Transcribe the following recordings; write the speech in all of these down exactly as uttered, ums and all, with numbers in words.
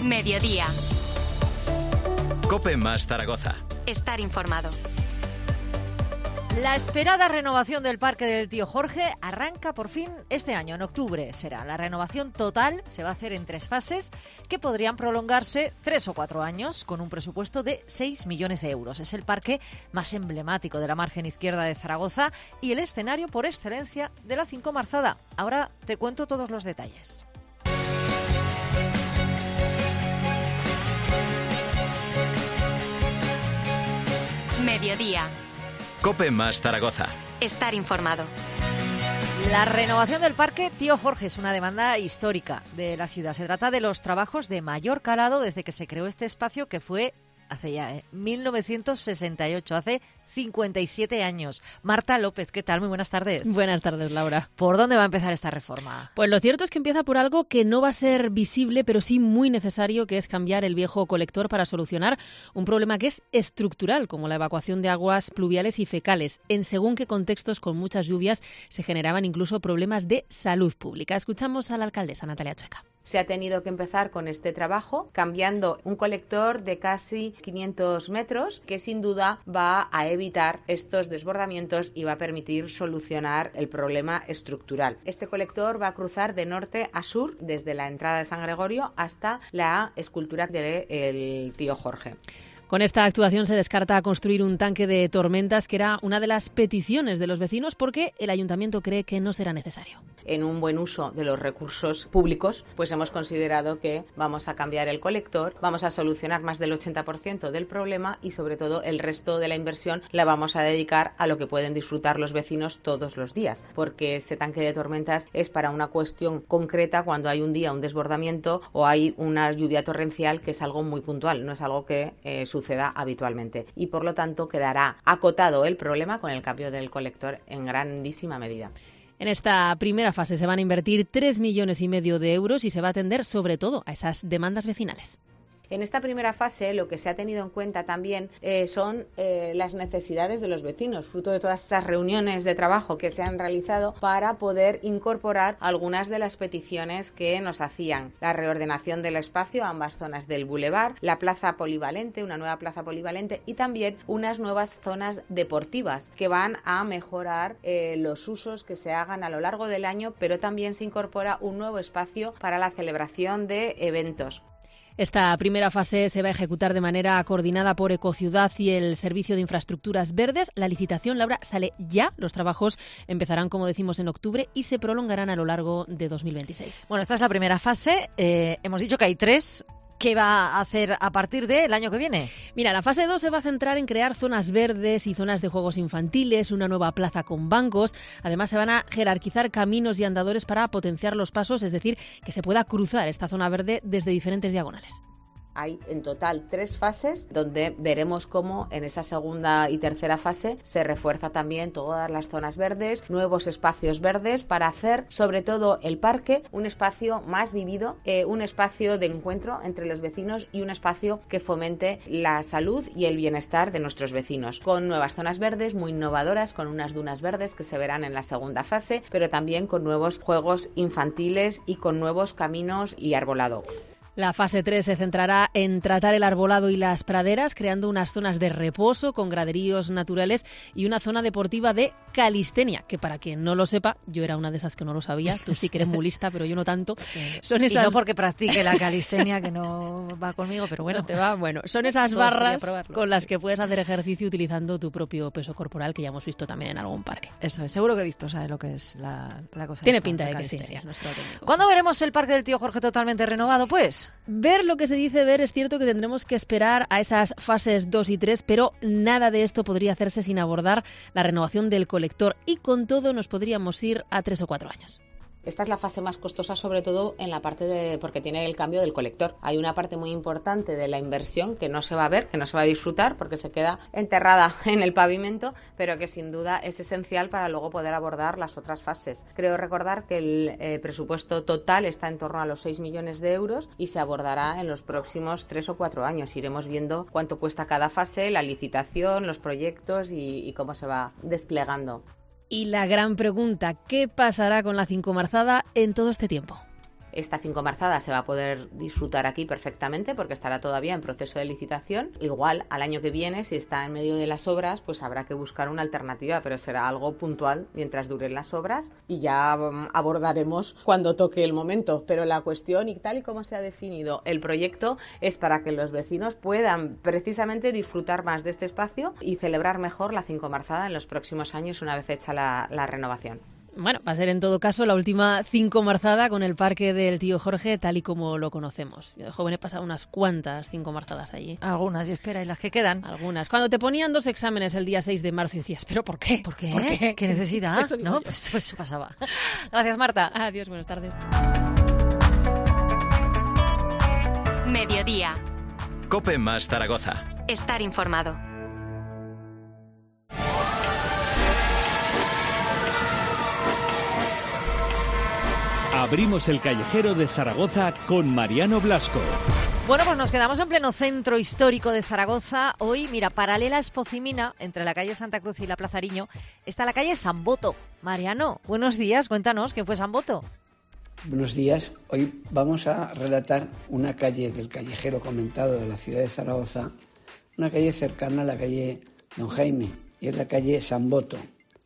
Mediodía. COPE más Zaragoza. Estar informado. La esperada renovación del Parque del Tío Jorge arranca por fin este año, en octubre será. La renovación total se va a hacer en tres fases que podrían prolongarse tres o cuatro años con un presupuesto de seis millones de euros. Es el parque más emblemático de la margen izquierda de Zaragoza y el escenario por excelencia de la Cinco Marzada. Ahora te cuento todos los detalles. Mediodía. COPE más Zaragoza. Estar informado. La renovación del Parque Tío Jorge es una demanda histórica de la ciudad. Se trata de los trabajos de mayor calado desde que se creó este espacio, que fue hace ya, ¿eh? mil novecientos sesenta y ocho, hace cincuenta y siete años. Marta López, ¿qué tal? Muy buenas tardes. Buenas tardes, Laura. ¿Por dónde va a empezar esta reforma? Pues lo cierto es que empieza por algo que no va a ser visible, pero sí muy necesario, que es cambiar el viejo colector para solucionar un problema que es estructural, como la evacuación de aguas pluviales y fecales. En según qué contextos, con muchas lluvias, se generaban incluso problemas de salud pública. Escuchamos a la alcaldesa Natalia Chueca. Se ha tenido que empezar con este trabajo cambiando un colector de casi quinientos metros que sin duda va a evitar estos desbordamientos y va a permitir solucionar el problema estructural. Este colector va a cruzar de norte a sur desde la entrada de San Gregorio hasta la escultura del Tío Jorge. Con esta actuación se descarta construir un tanque de tormentas, que era una de las peticiones de los vecinos, porque el ayuntamiento cree que no será necesario. En un buen uso de los recursos públicos, pues hemos considerado que vamos a cambiar el colector, vamos a solucionar más del ochenta por ciento del problema y sobre todo el resto de la inversión la vamos a dedicar a lo que pueden disfrutar los vecinos todos los días, porque este tanque de tormentas es para una cuestión concreta cuando hay un día un desbordamiento o hay una lluvia torrencial, que es algo muy puntual, no es algo que eh, suceda habitualmente, y por lo tanto quedará acotado el problema con el cambio del colector en grandísima medida. En esta primera fase se van a invertir tres millones y medio de euros y se va a atender sobre todo a esas demandas vecinales. En esta primera fase lo que se ha tenido en cuenta también eh, son eh, las necesidades de los vecinos, fruto de todas esas reuniones de trabajo que se han realizado para poder incorporar algunas de las peticiones que nos hacían. La reordenación del espacio a ambas zonas del bulevar, la plaza polivalente, una nueva plaza polivalente y también unas nuevas zonas deportivas que van a mejorar eh, los usos que se hagan a lo largo del año, pero también se incorpora un nuevo espacio para la celebración de eventos. Esta primera fase se va a ejecutar de manera coordinada por Ecociudad y el Servicio de Infraestructuras Verdes. La licitación, Laura, sale ya. Los trabajos empezarán, como decimos, en octubre y se prolongarán a lo largo de dos mil veintiséis. Bueno, esta es la primera fase. Eh, hemos dicho que hay tres. ¿Qué va a hacer a partir del año que viene? Mira, la fase dos se va a centrar en crear zonas verdes y zonas de juegos infantiles, una nueva plaza con bancos. Además, se van a jerarquizar caminos y andadores para potenciar los pasos, es decir, que se pueda cruzar esta zona verde desde diferentes diagonales. Hay en total tres fases donde veremos cómo en esa segunda y tercera fase se refuerza también todas las zonas verdes, nuevos espacios verdes para hacer sobre todo el parque un espacio más vivido, eh, un espacio de encuentro entre los vecinos y un espacio que fomente la salud y el bienestar de nuestros vecinos, con nuevas zonas verdes muy innovadoras, con unas dunas verdes que se verán en la segunda fase, pero también con nuevos juegos infantiles y con nuevos caminos y arbolado. La fase tres se centrará en tratar el arbolado y las praderas, creando unas zonas de reposo con graderíos naturales y una zona deportiva de calistenia, que para quien no lo sepa, yo era una de esas que no lo sabía, tú sí que eres muy lista, pero yo no tanto. Sí. Son esas... Y no porque practique la calistenia, que no va conmigo, pero bueno. No te va, bueno, son esas barras con las que puedes hacer ejercicio utilizando tu propio peso corporal, que ya hemos visto también en algún parque. Eso es, seguro que he visto, ¿sabes lo que es la, la cosa? Tiene pinta de que sí, sí, nuestro técnico. ¿Cuándo veremos el Parque del Tío Jorge totalmente renovado, pues? Ver lo que se dice ver, es cierto que tendremos que esperar a esas fases dos y tres, pero nada de esto podría hacerse sin abordar la renovación del colector y con todo nos podríamos ir a tres o cuatro años. Esta es la fase más costosa, sobre todo en la parte de, porque tiene el cambio del colector. Hay una parte muy importante de la inversión que no se va a ver, que no se va a disfrutar, porque se queda enterrada en el pavimento, pero que sin duda es esencial para luego poder abordar las otras fases. Creo recordar que el eh, presupuesto total está en torno a los seis millones de euros y se abordará en los próximos tres o cuatro años. Iremos viendo cuánto cuesta cada fase, la licitación, los proyectos y, y cómo se va desplegando. Y la gran pregunta, ¿qué pasará con la Cinco Marzada en todo este tiempo? esta cinco marzada se va a poder disfrutar aquí perfectamente porque estará todavía en proceso de licitación. Igual al año que viene, si está en medio de las obras, pues habrá que buscar una alternativa, pero será algo puntual mientras duren las obras y ya um, abordaremos cuando toque el momento. Pero la cuestión, y tal y como se ha definido el proyecto, es para que los vecinos puedan precisamente disfrutar más de este espacio y celebrar mejor la cinco marzada en los próximos años una vez hecha la, la renovación. Bueno, va a ser en todo caso la última cinco marzada con el Parque del Tío Jorge tal y como lo conocemos. Yo de joven he pasado unas cuantas cinco marzadas allí. Algunas, y espera, ¿y las que quedan? Algunas. Cuando te ponían dos exámenes el día seis de marzo y decías, ¿pero por qué? ¿Por qué? ¿Por qué? ¿Qué necesidad? Eso digo ¿No? yo. Pues, pues eso pasaba. Gracias, Marta. Adiós, buenas tardes. Mediodía. COPE más Zaragoza. Estar informado. Abrimos el callejero de Zaragoza con Mariano Blasco. Bueno, pues nos quedamos en pleno centro histórico de Zaragoza. Hoy, mira, paralela a Espocimina, entre la calle Santa Cruz y la Plaza Ariño, está la calle San Boto. Mariano, buenos días, cuéntanos, ¿quién fue San Boto? Buenos días. Hoy vamos a relatar una calle del callejero comentado de la ciudad de Zaragoza, una calle cercana a la calle Don Jaime, y es la calle San Boto.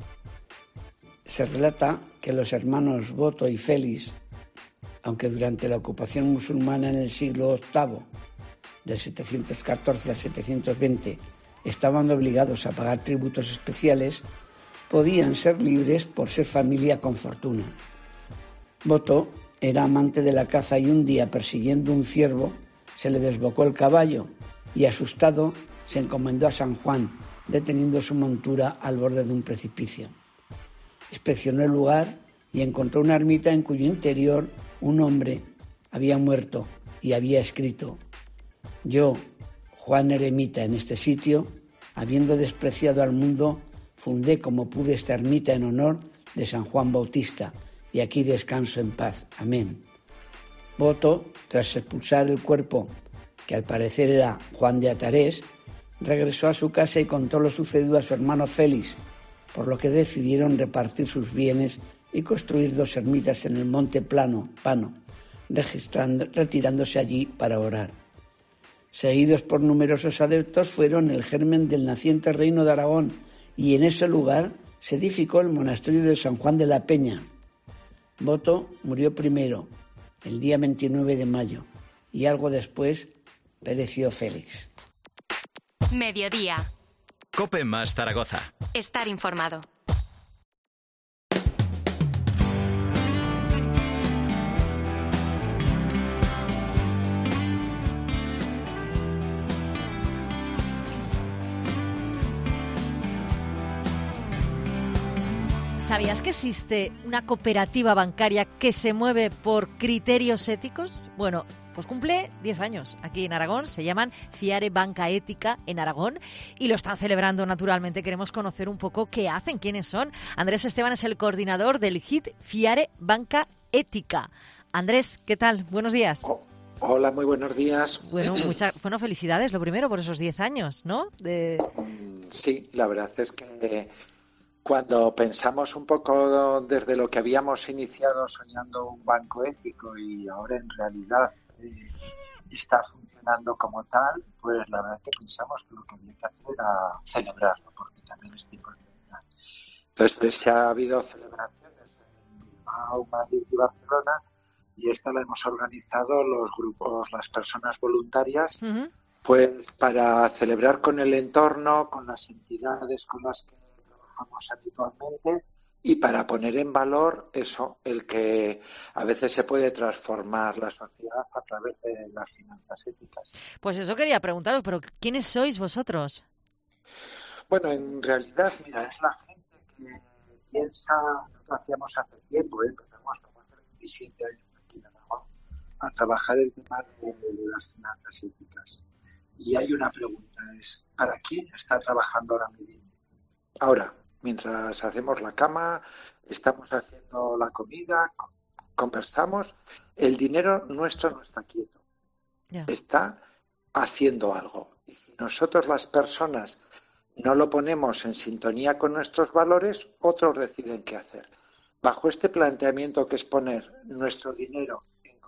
Se relata que los hermanos Boto y Félix, aunque durante la ocupación musulmana en el siglo octavo, del setecientos catorce al setecientos veinte, estaban obligados a pagar tributos especiales, podían ser libres por ser familia con fortuna. Boto era amante de la caza y un día, persiguiendo un ciervo, se le desbocó el caballo y, asustado, se encomendó a San Juan, deteniendo su montura al borde de un precipicio. Inspeccionó el lugar y encontró una ermita en cuyo interior un hombre había muerto y había escrito: yo, Juan Eremita, en este sitio, habiendo despreciado al mundo, fundé como pude esta ermita en honor de San Juan Bautista, y aquí descanso en paz. Amén. Boto, tras expulsar el cuerpo, que al parecer era Juan de Atarés, regresó a su casa y contó lo sucedido a su hermano Félix, por lo que decidieron repartir sus bienes y construir dos ermitas en el Monte Plano, Pano, registrando, retirándose allí para orar. Seguidos por numerosos adeptos, fueron el germen del naciente reino de Aragón, y en ese lugar se edificó el monasterio de San Juan de la Peña. Boto murió primero, el día veintinueve de mayo, y algo después pereció Félix. Mediodía. COPE más Zaragoza. Estar informado. ¿Sabías que existe una cooperativa bancaria que se mueve por criterios éticos? Bueno, pues cumple diez años aquí en Aragón, se llaman Fiare Banca Ética en Aragón y lo están celebrando naturalmente. Queremos conocer un poco qué hacen, quiénes son. Andrés Esteban es el coordinador del H I T Fiare Banca Ética. Andrés, ¿qué tal? Buenos días. Oh, hola, muy buenos días. Bueno, muchas bueno, felicidades, lo primero, por esos diez años, ¿no? De... Sí, la verdad es que cuando pensamos un poco desde lo que habíamos iniciado soñando un banco ético y ahora en realidad eh, está funcionando como tal, pues la verdad que pensamos que lo que había que hacer era celebrarlo, porque también es tiempo de celebrar. Entonces, se ha habido celebraciones en Bilbao, Madrid y Barcelona, y esta la hemos organizado los grupos, las personas voluntarias, uh-huh. pues para celebrar con el entorno, con las entidades con las que habitualmente y para poner en valor eso, el que a veces se puede transformar la sociedad a través de las finanzas éticas. Pues eso quería preguntaros, pero ¿quiénes sois vosotros? Bueno, en realidad, mira, es la gente que piensa, lo hacíamos hace tiempo, ¿eh? empezamos como hace veintisiete años aquí en Aragón a trabajar el tema de, de las finanzas éticas. Y hay una pregunta, es ¿para quién está trabajando ahora mismo? Ahora, mientras hacemos la cama, estamos haciendo la comida, conversamos, el dinero nuestro no está quieto, yeah. está haciendo algo. Y si nosotros las personas no lo ponemos en sintonía con nuestros valores, otros deciden qué hacer. Bajo este planteamiento que es poner nuestro dinero en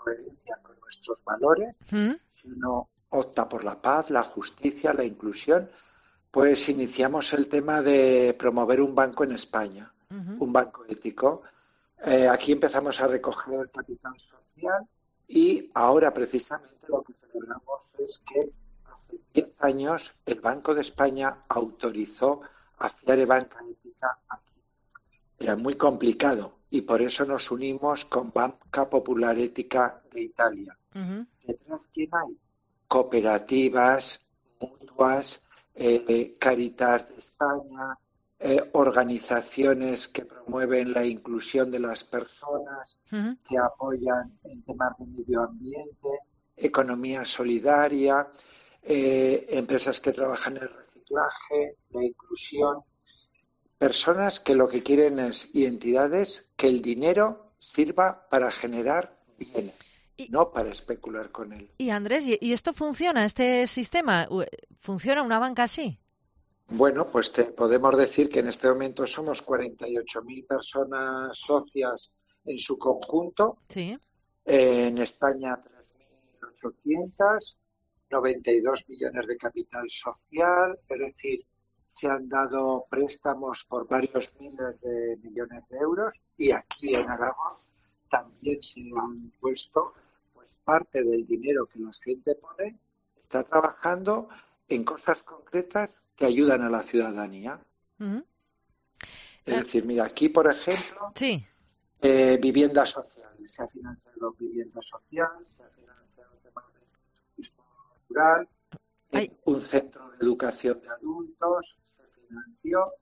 coherencia con nuestros valores, ¿Mm? sino opta por la paz, la justicia, la inclusión, pues iniciamos el tema de promover un banco en España, uh-huh. un banco ético. Eh, aquí empezamos a recoger capital social y ahora precisamente lo que celebramos es que hace diez años el Banco de España autorizó a Fiare Banca Ética aquí. Era muy complicado y por eso nos unimos con Banca Popular Ética de Italia. Uh-huh. ¿Detrás quién hay? Cooperativas, mutuas, eh, Caritas de España, eh, organizaciones que promueven la inclusión de las personas, uh-huh. que apoyan en temas de medio ambiente, economía solidaria, eh, empresas que trabajan en el reciclaje, la inclusión, personas que lo que quieren es, y entidades, que el dinero sirva para generar bienes. Y, no para especular con él. Y Andrés, ¿y esto funciona, este sistema? ¿Funciona una banca así? Bueno, pues te podemos decir que en este momento somos cuarenta y ocho mil personas socias en su conjunto. Sí. Eh, en España tres mil ochocientos, noventa y dos millones de capital social, es decir, se han dado préstamos por varios miles de millones de euros y aquí en Aragón también se han puesto pues parte del dinero que la gente pone, está trabajando en cosas concretas que ayudan a la ciudadanía. Uh-huh. Es uh, decir, mira, aquí por ejemplo, sí. eh, vivienda social, se ha financiado vivienda social, se ha financiado temas de turismo rural, eh, un centro de educación de adultos, se financió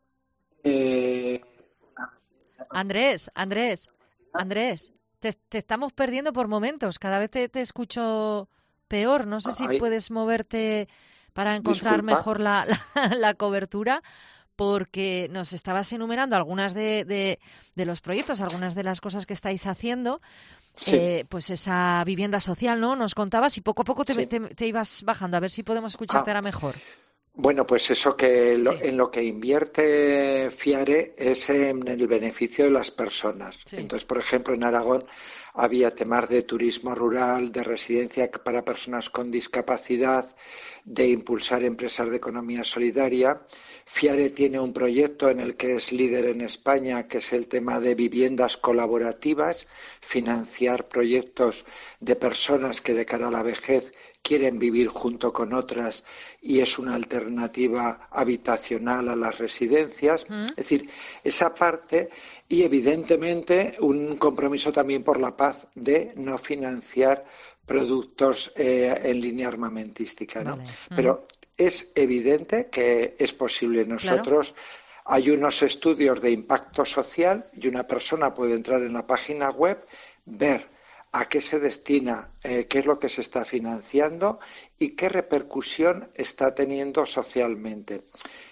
eh, una Andrés, Andrés, Andrés. Te, te estamos perdiendo por momentos. Cada vez te, te escucho peor. No sé si Ay. puedes moverte para encontrar Disculpa. mejor la, la, la cobertura, porque nos estabas enumerando algunas de, de, de los proyectos, algunas de las cosas que estáis haciendo. Sí. Eh, pues esa vivienda social, ¿no? Nos contabas y poco a poco te, sí. te, te ibas bajando. A ver si podemos escucharte ah. ahora mejor. Bueno, pues eso que lo, sí. en lo que invierte Fiare es en el beneficio de las personas. Sí. Entonces, por ejemplo, en Aragón había temas de turismo rural, de residencia para personas con discapacidad, de impulsar empresas de economía solidaria. Fiare tiene un proyecto en el que es líder en España, que es el tema de viviendas colaborativas, financiar proyectos de personas que de cara a la vejez quieren vivir junto con otras y es una alternativa habitacional a las residencias. ¿Mm? Es decir, esa parte y evidentemente un compromiso también por la paz de no financiar productos eh, en línea armamentística, ¿no? Vale. ¿Mm? Pero es evidente que es posible. Nosotros claro. Hay unos estudios de impacto social y una persona puede entrar en la página web, ver a qué se destina, eh, qué es lo que se está financiando y qué repercusión está teniendo socialmente.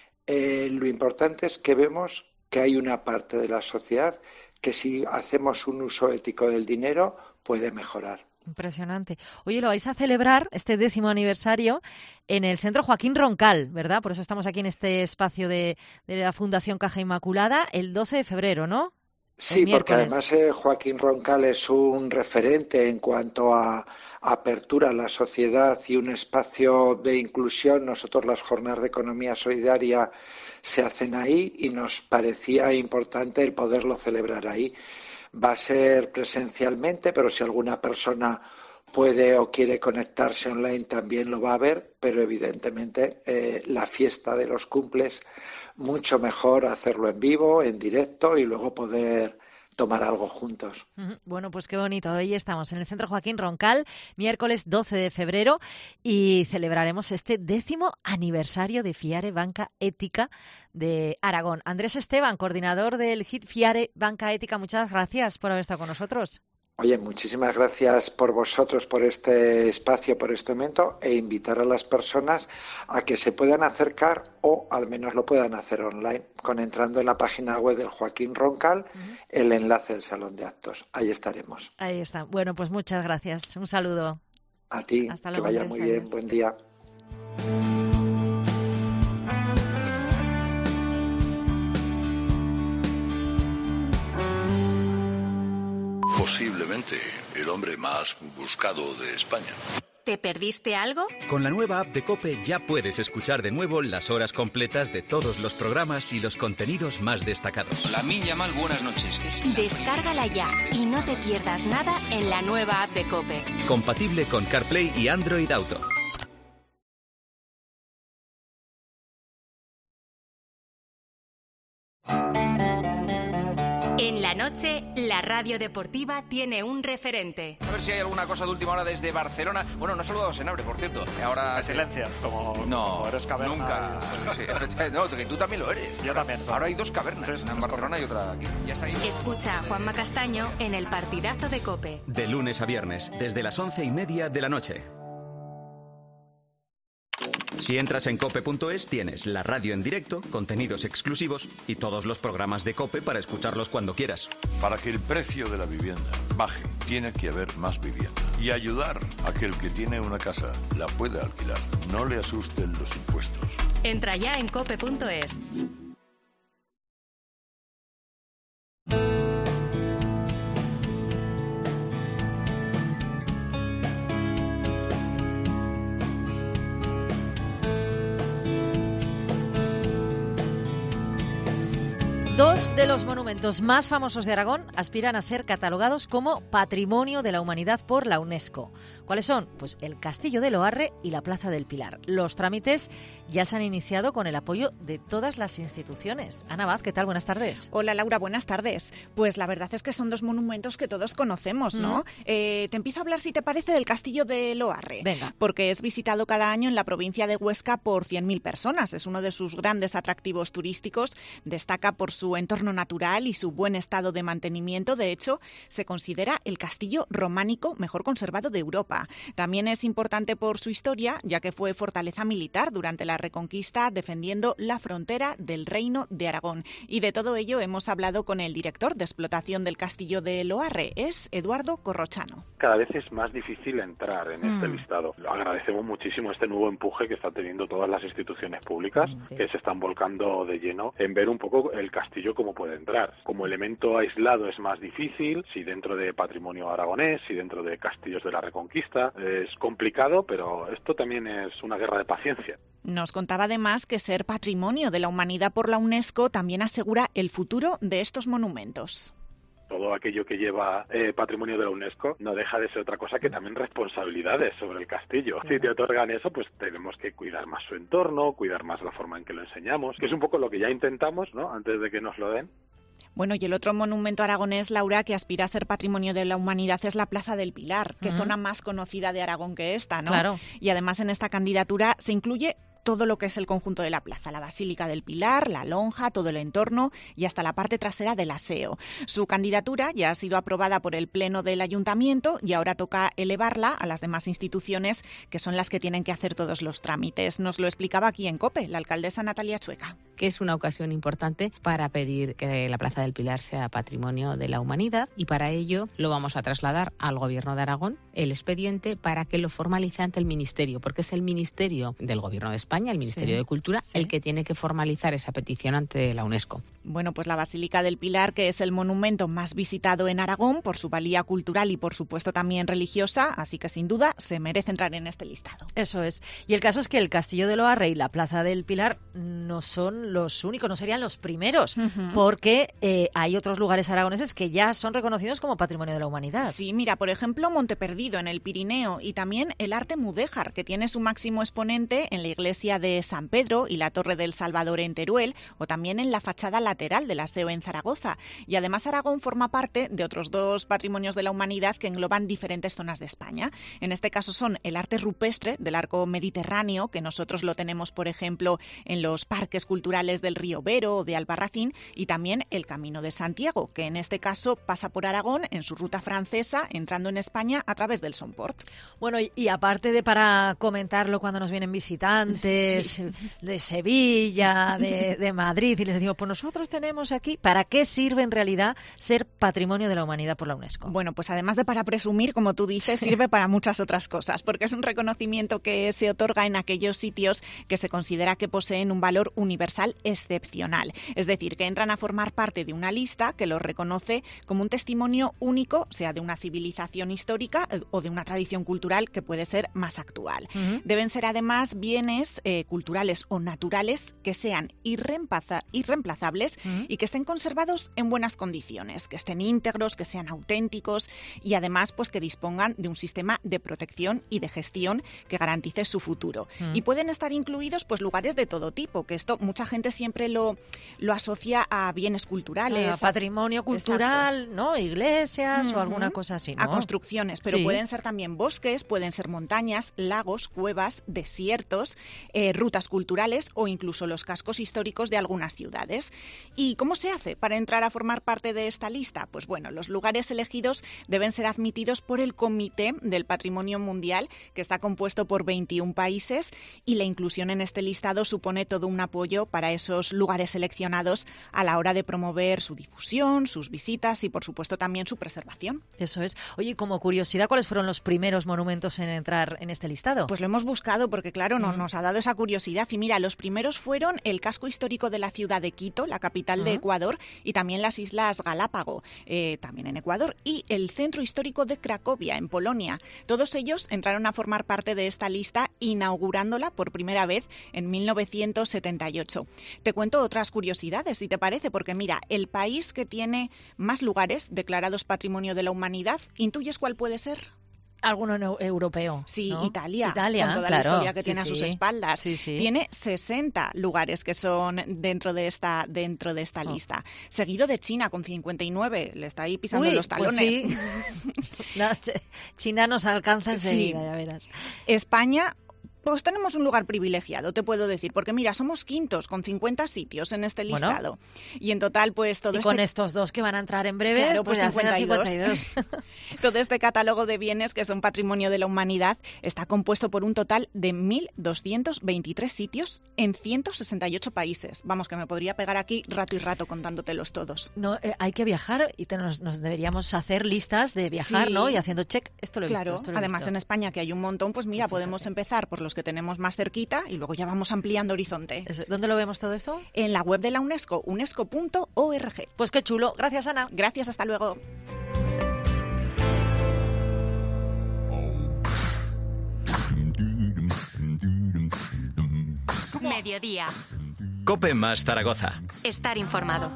Eh, lo importante es que vemos que hay una parte de la sociedad que si hacemos un uso ético del dinero puede mejorar. Impresionante. Oye, lo vais a celebrar, este décimo aniversario, en el Centro Joaquín Roncal, ¿verdad? Por eso estamos aquí en este espacio de, de la Fundación Caja Inmaculada, el doce de febrero, ¿no? Sí, porque además eh, Joaquín Roncal es un referente en cuanto a apertura a la sociedad y un espacio de inclusión. Nosotros las jornadas de economía solidaria se hacen ahí y nos parecía importante el poderlo celebrar ahí. Va a ser presencialmente, pero si alguna persona puede o quiere conectarse online también lo va a ver, pero evidentemente eh, la fiesta de los cumples mucho mejor hacerlo en vivo, en directo y luego poder tomar algo juntos. Bueno, pues qué bonito. Hoy estamos en el Centro Joaquín Roncal, miércoles doce de febrero, y celebraremos este décimo aniversario de Fiare Banca Ética de Aragón. Andrés Esteban, coordinador del H I T Fiare Banca Ética, muchas gracias por haber estado con nosotros. Oye, muchísimas gracias por vosotros, por este espacio, por este momento, e invitar a las personas a que se puedan acercar o al menos lo puedan hacer online, con entrando en la página web del Joaquín Roncal, uh-huh. el enlace del Salón de Actos. Ahí estaremos. Ahí está. Bueno, pues muchas gracias. Un saludo. A ti, Hasta que vaya muy bien. Buen día. posiblemente el hombre más buscado de España. ¿Te perdiste algo? Con la nueva app de COPE ya puedes escuchar de nuevo las horas completas de todos los programas y los contenidos más destacados. La Minya Mal, buenas noches. Descárgala ya y no te pierdas nada en la nueva app de COPE. Compatible con CarPlay y Android Auto. En la noche, la radio deportiva tiene un referente. A ver si hay alguna cosa de última hora desde Barcelona. Bueno, no he saludado a Senabre, por cierto. Ahora me silencias, como, no, como eres caverna. Nunca. Sí, no, que tú también lo eres. Yo también. Ahora hay dos cavernas, sí, sí, una en Barcelona y otra aquí. Ya sabéis. Escucha a Juanma Castaño en el partidazo de COPE. De lunes a viernes, desde las once y media de la noche. Si entras en cope punto es, tienes la radio en directo, contenidos exclusivos y todos los programas de COPE para escucharlos cuando quieras. Para que el precio de la vivienda baje, tiene que haber más vivienda. Y ayudar a que el que tiene una casa la pueda alquilar. No le asusten los impuestos. Entra ya en cope punto es. Dos de los monumentos más famosos de Aragón aspiran a ser catalogados como Patrimonio de la Humanidad por la UNESCO. ¿Cuáles son? Pues el Castillo de Loarre y la Plaza del Pilar. Los trámites ya se han iniciado con el apoyo de todas las instituciones. Ana Abad, ¿qué tal? Buenas tardes. Hola Laura, buenas tardes. Pues la verdad es que son dos monumentos que todos conocemos, ¿no? Mm. Eh, te empiezo a hablar, si te parece, del Castillo de Loarre. Venga. Porque es visitado cada año en la provincia de Huesca por cien mil personas. Es uno de sus grandes atractivos turísticos. Destaca por su entorno natural y su buen estado de mantenimiento. De hecho, se considera el castillo románico mejor conservado de Europa. También es importante por su historia, ya que fue fortaleza militar durante la Reconquista, defendiendo la frontera del Reino de Aragón. Y de todo ello hemos hablado con el director de explotación del Castillo de Loarre, es Eduardo Corrochano. Cada vez es más difícil entrar en este Mm. listado. Lo agradecemos muchísimo este nuevo empuje que están teniendo todas las instituciones públicas, Sí. que se están volcando de lleno en ver un poco el castillo cómo puede entrar. Como elemento aislado es más difícil, si dentro de patrimonio aragonés, si dentro de castillos de la Reconquista, es complicado, pero esto también es una guerra de paciencia. Nos contaba además que ser patrimonio de la humanidad por la UNESCO también asegura el futuro de estos monumentos. Todo aquello que lleva eh, patrimonio de la UNESCO no deja de ser otra cosa que también responsabilidades sobre el castillo. Si te otorgan eso, pues tenemos que cuidar más su entorno, cuidar más la forma en que lo enseñamos, que es un poco lo que ya intentamos, ¿no?, antes de que nos lo den. Bueno, y el otro monumento aragonés, Laura, que aspira a ser patrimonio de la humanidad es la Plaza del Pilar. Qué Mm. zona más conocida de Aragón que esta, ¿no? Claro. Y además en esta candidatura se incluye todo lo que es el conjunto de la plaza, la Basílica del Pilar, la lonja, todo el entorno y hasta la parte trasera del aseo. Su candidatura ya ha sido aprobada por el Pleno del Ayuntamiento y ahora toca elevarla a las demás instituciones, que son las que tienen que hacer todos los trámites. Nos lo explicaba aquí en COPE la alcaldesa Natalia Chueca. Que es una ocasión importante para pedir que la Plaza del Pilar sea patrimonio de la humanidad, y para ello lo vamos a trasladar al Gobierno de Aragón el expediente para que lo formalice ante el Ministerio, porque es el Ministerio del Gobierno de España, el Ministerio Sí, de Cultura, sí. el que tiene que formalizar esa petición ante la UNESCO. Bueno, pues la Basílica del Pilar, que es el monumento más visitado en Aragón por su valía cultural y por supuesto también religiosa, así que sin duda se merece entrar en este listado. Eso es. Y el caso es que el Castillo de Loarre y la Plaza del Pilar no son los únicos, no serían los primeros, Ujú. porque eh, hay otros lugares aragoneses que ya son reconocidos como Patrimonio de la Humanidad. Sí, mira, por ejemplo, Monteperdido en el Pirineo y también el arte mudéjar, que tiene su máximo exponente en la iglesia de San Pedro y la Torre del Salvador en Teruel, o también en la fachada lateral del Aseo en Zaragoza. Y además Aragón forma parte de otros dos patrimonios de la humanidad que engloban diferentes zonas de España. En este caso son el arte rupestre del arco mediterráneo, que nosotros lo tenemos, por ejemplo, en los parques culturales del Río Vero o de Albarracín, y también el Camino de Santiago, que en este caso pasa por Aragón en su ruta francesa, entrando en España a través locales del Somport. Bueno, y, y aparte de para comentarlo cuando nos vienen visitantes sí. de Sevilla, de, de Madrid, y les decimos, pues nosotros tenemos aquí, ¿para qué sirve en realidad ser Patrimonio de la Humanidad por la UNESCO? Bueno, pues además de para presumir, como tú dices, sí. sirve para muchas otras cosas, porque es un reconocimiento que se otorga en aquellos sitios que se considera que poseen un valor universal excepcional. Es decir, que entran a formar parte de una lista que los reconoce como un testimonio único, sea de una civilización histórica o de una tradición cultural que puede ser más actual. Uh-huh. Deben ser además bienes eh, culturales o naturales que sean irreemplaza- irreemplazables uh-huh. y que estén conservados en buenas condiciones, que estén íntegros, que sean auténticos y además pues que dispongan de un sistema de protección y de gestión que garantice su futuro. Uh-huh. Y pueden estar incluidos pues lugares de todo tipo, que esto mucha gente siempre lo, lo asocia a bienes culturales. A patrimonio cultural, Exacto. ¿no? Iglesias uh-huh. o alguna cosa así, ¿no? A construcciones, pero sí. pueden ser también bosques, pueden ser montañas, lagos, cuevas, desiertos, eh, rutas culturales o incluso los cascos históricos de algunas ciudades. ¿Y cómo se hace para entrar a formar parte de esta lista? Pues bueno, los lugares elegidos deben ser admitidos por el Comité del Patrimonio Mundial, que está compuesto por veintiún países, y la inclusión en este listado supone todo un apoyo para esos lugares seleccionados a la hora de promover su difusión, sus visitas y, por supuesto, también su preservación. Eso es. Oye, como curiosidad, ¿cuáles fueron los primeros monumentos en entrar en este listado? Pues lo hemos buscado porque, claro, uh-huh. no, nos ha dado esa curiosidad. Y mira, los primeros fueron el casco histórico de la ciudad de Quito, la capital uh-huh. de Ecuador, y también las Islas Galápago, eh, también en Ecuador, y el centro histórico de Cracovia, en Polonia. Todos ellos entraron a formar parte de esta lista, inaugurándola por primera vez en mil novecientos setenta y ocho. Te cuento otras curiosidades, si te parece, porque mira, el país que tiene más lugares declarados Patrimonio de la Humanidad, ¿intuyes cuál puede ser? Alguno no, europeo. Sí, ¿no? Italia, Italia, con toda claro. la historia que sí, tiene sí. a sus espaldas. Sí, sí. Tiene sesenta lugares que son dentro de esta dentro de esta oh. lista. Seguido de China con cincuenta y nueve. Le está ahí pisando Uy, los talones. Pues sí. no, China nos alcanza enseguida, sí. ya verás. España... Pues tenemos un lugar privilegiado, te puedo decir, porque mira, somos quintos con cincuenta sitios en este listado. Bueno. Y en total, pues todo y este... con estos dos que van a entrar en breve, claro, pues, pues cincuenta y dos. cincuenta y dos. Todo este catálogo de bienes que son Patrimonio de la Humanidad está compuesto por un total de mil doscientos veintitrés sitios en ciento sesenta y ocho países. Vamos, que me podría pegar aquí rato y rato contándotelos todos. No, eh, hay que viajar y te nos, nos deberíamos hacer listas de viajar, sí. ¿no? Y haciendo check, esto lo he claro, visto. Claro, además visto. En España, que hay un montón, pues mira, podemos empezar por los que tenemos más cerquita y luego ya vamos ampliando horizonte. ¿Dónde lo vemos todo eso? En la web de la UNESCO, unesco punto org. Pues qué chulo. Gracias, Ana. Gracias, hasta luego. Mediodía. COPE más Zaragoza. Estar informado.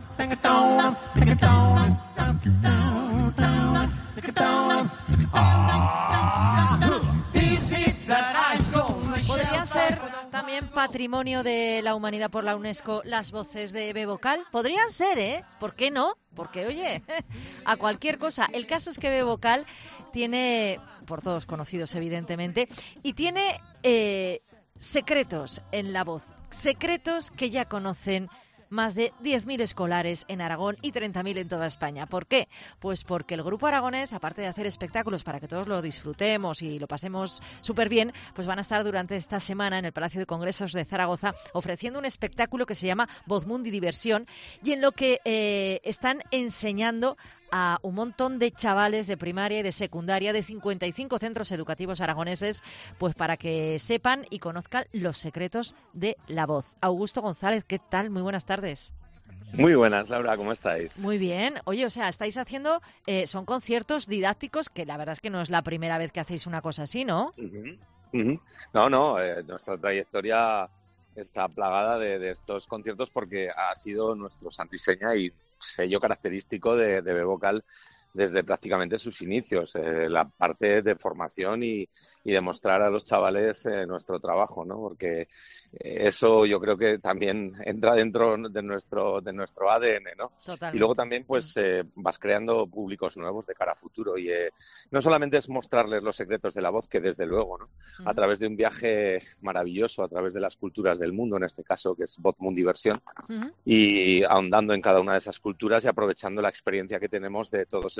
¿Podrían ser también Patrimonio de la Humanidad por la UNESCO las voces de Bebo Cal? Podrían ser, ¿eh? ¿Por qué no? Porque, oye, a cualquier cosa. El caso es que Bebo Cal tiene, por todos conocidos evidentemente, y tiene eh, secretos en la voz. Secretos que ya conocen más de diez mil escolares en Aragón y treinta mil en toda España. ¿Por qué? Pues porque el Grupo Aragonés, aparte de hacer espectáculos para que todos lo disfrutemos y lo pasemos súper bien, pues van a estar durante esta semana en el Palacio de Congresos de Zaragoza ofreciendo un espectáculo que se llama Vozmundi Diversión y en lo que eh, están enseñando a un montón de chavales de primaria y de secundaria de cincuenta y cinco centros educativos aragoneses, pues para que sepan y conozcan los secretos de la voz. Augusto González, ¿qué tal? Muy buenas tardes. Muy buenas, Laura, ¿cómo estáis? Muy bien. Oye, o sea, estáis haciendo, eh, son conciertos didácticos, que la verdad es que no es la primera vez que hacéis una cosa así, ¿no? Uh-huh. Uh-huh. No, no, eh, nuestra trayectoria está plagada de, de estos conciertos porque ha sido nuestro santo y seña y sello característico de, de Bebo Cal desde prácticamente sus inicios, eh, la parte de formación y, y de mostrar a los chavales eh, nuestro trabajo, ¿no? Porque eh, eso yo creo que también entra dentro de nuestro de nuestro A D N, ¿no? Totalmente. Y luego también pues eh, vas creando públicos nuevos de cara a futuro y eh, no solamente es mostrarles los secretos de la voz, que desde luego, ¿no? Uh-huh. A través de un viaje maravilloso, a través de las culturas del mundo, en este caso, que es Vozmundi Diversión, uh-huh. y ahondando en cada una de esas culturas y aprovechando la experiencia que tenemos de todos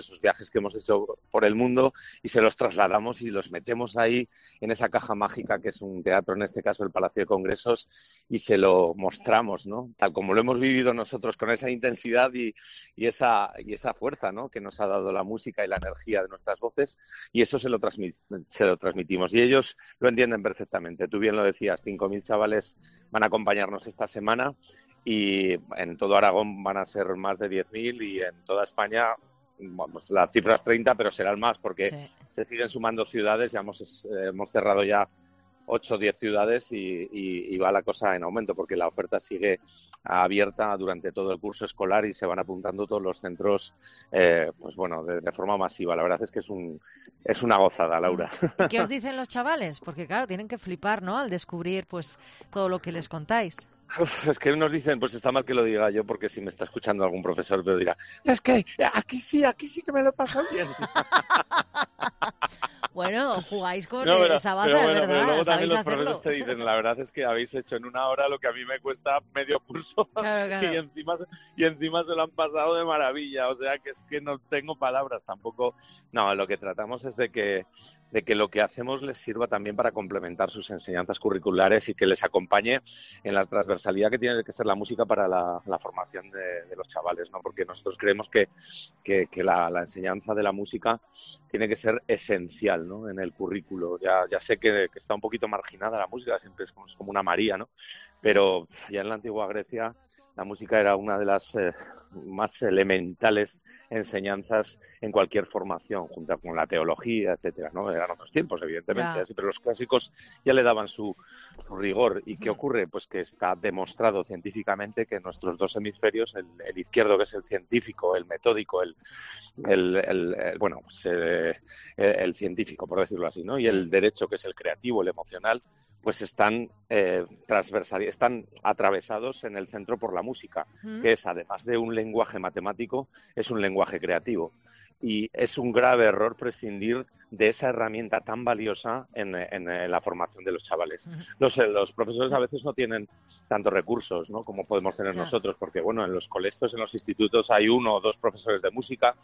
esos viajes que hemos hecho por el mundo y se los trasladamos y los metemos ahí en esa caja mágica que es un teatro, en este caso el Palacio de Congresos, y se lo mostramos, ¿no? Tal como lo hemos vivido nosotros, con esa intensidad y, y esa y esa fuerza, ¿no?, que nos ha dado la música y la energía de nuestras voces, y eso se lo, transmit, se lo transmitimos. Y ellos lo entienden perfectamente. Tú bien lo decías, cinco mil chavales van a acompañarnos esta semana y en todo Aragón van a ser más de diez mil y en toda España, vamos, la cifra es treinta, pero serán más porque sí. se siguen sumando ciudades. Ya hemos, eh, hemos cerrado ya ocho o diez ciudades y, y, y va la cosa en aumento porque la oferta sigue abierta durante todo el curso escolar y se van apuntando todos los centros, eh, pues bueno, de, de forma masiva. La verdad es que es un es una gozada, Laura. ¿Y qué os dicen los chavales? Porque claro, tienen que flipar, ¿no?, al descubrir pues todo lo que les contáis. Es que nos dicen, pues está mal que lo diga yo, porque si me está escuchando algún profesor, pero dirá, es que aquí sí, aquí sí que me lo he pasado bien. Bueno, jugáis con no, pero, esa baza, pero bueno, ¿verdad? Pero luego también los hacerlo? profesores te dicen, la verdad es que habéis hecho en una hora lo que a mí me cuesta medio curso. Claro, claro. y, encima, y encima se lo han pasado de maravilla. O sea, que es que no tengo palabras tampoco. No, lo que tratamos es de que de que lo que hacemos les sirva también para complementar sus enseñanzas curriculares y que les acompañe en la transversalidad que tiene que ser la música para la, la formación de, de los chavales, ¿no? Porque nosotros creemos que, que, que la, la enseñanza de la música tiene que ser esencial, ¿no?, en el currículo. Ya, ya sé que, que está un poquito marginada la música, siempre es como, es como una María, ¿no? Pero ya en la antigua Grecia la música era una de las eh, más elementales enseñanzas en cualquier formación, junto con la teología, etcétera, ¿no? Eran otros tiempos, evidentemente, así, pero los clásicos ya le daban su, su rigor. ¿Y qué ocurre? Pues que está demostrado científicamente que nuestros dos hemisferios, el, el izquierdo, que es el científico, el metódico, el, el, el, el bueno, pues, eh, el, el científico, por decirlo así, ¿no?, y el derecho, que es el creativo, el emocional, pues están eh, transversal, están atravesados en el centro por la música, mm. que es, además de un lenguaje matemático, es un lenguaje creativo. Y es un grave error prescindir de esa herramienta tan valiosa en, en, en la formación de los chavales. Mm. Los, los profesores a veces no tienen tantos recursos, ¿no?, como podemos tener, sí, nosotros, porque bueno, en los colegios, en los institutos hay uno o dos profesores de música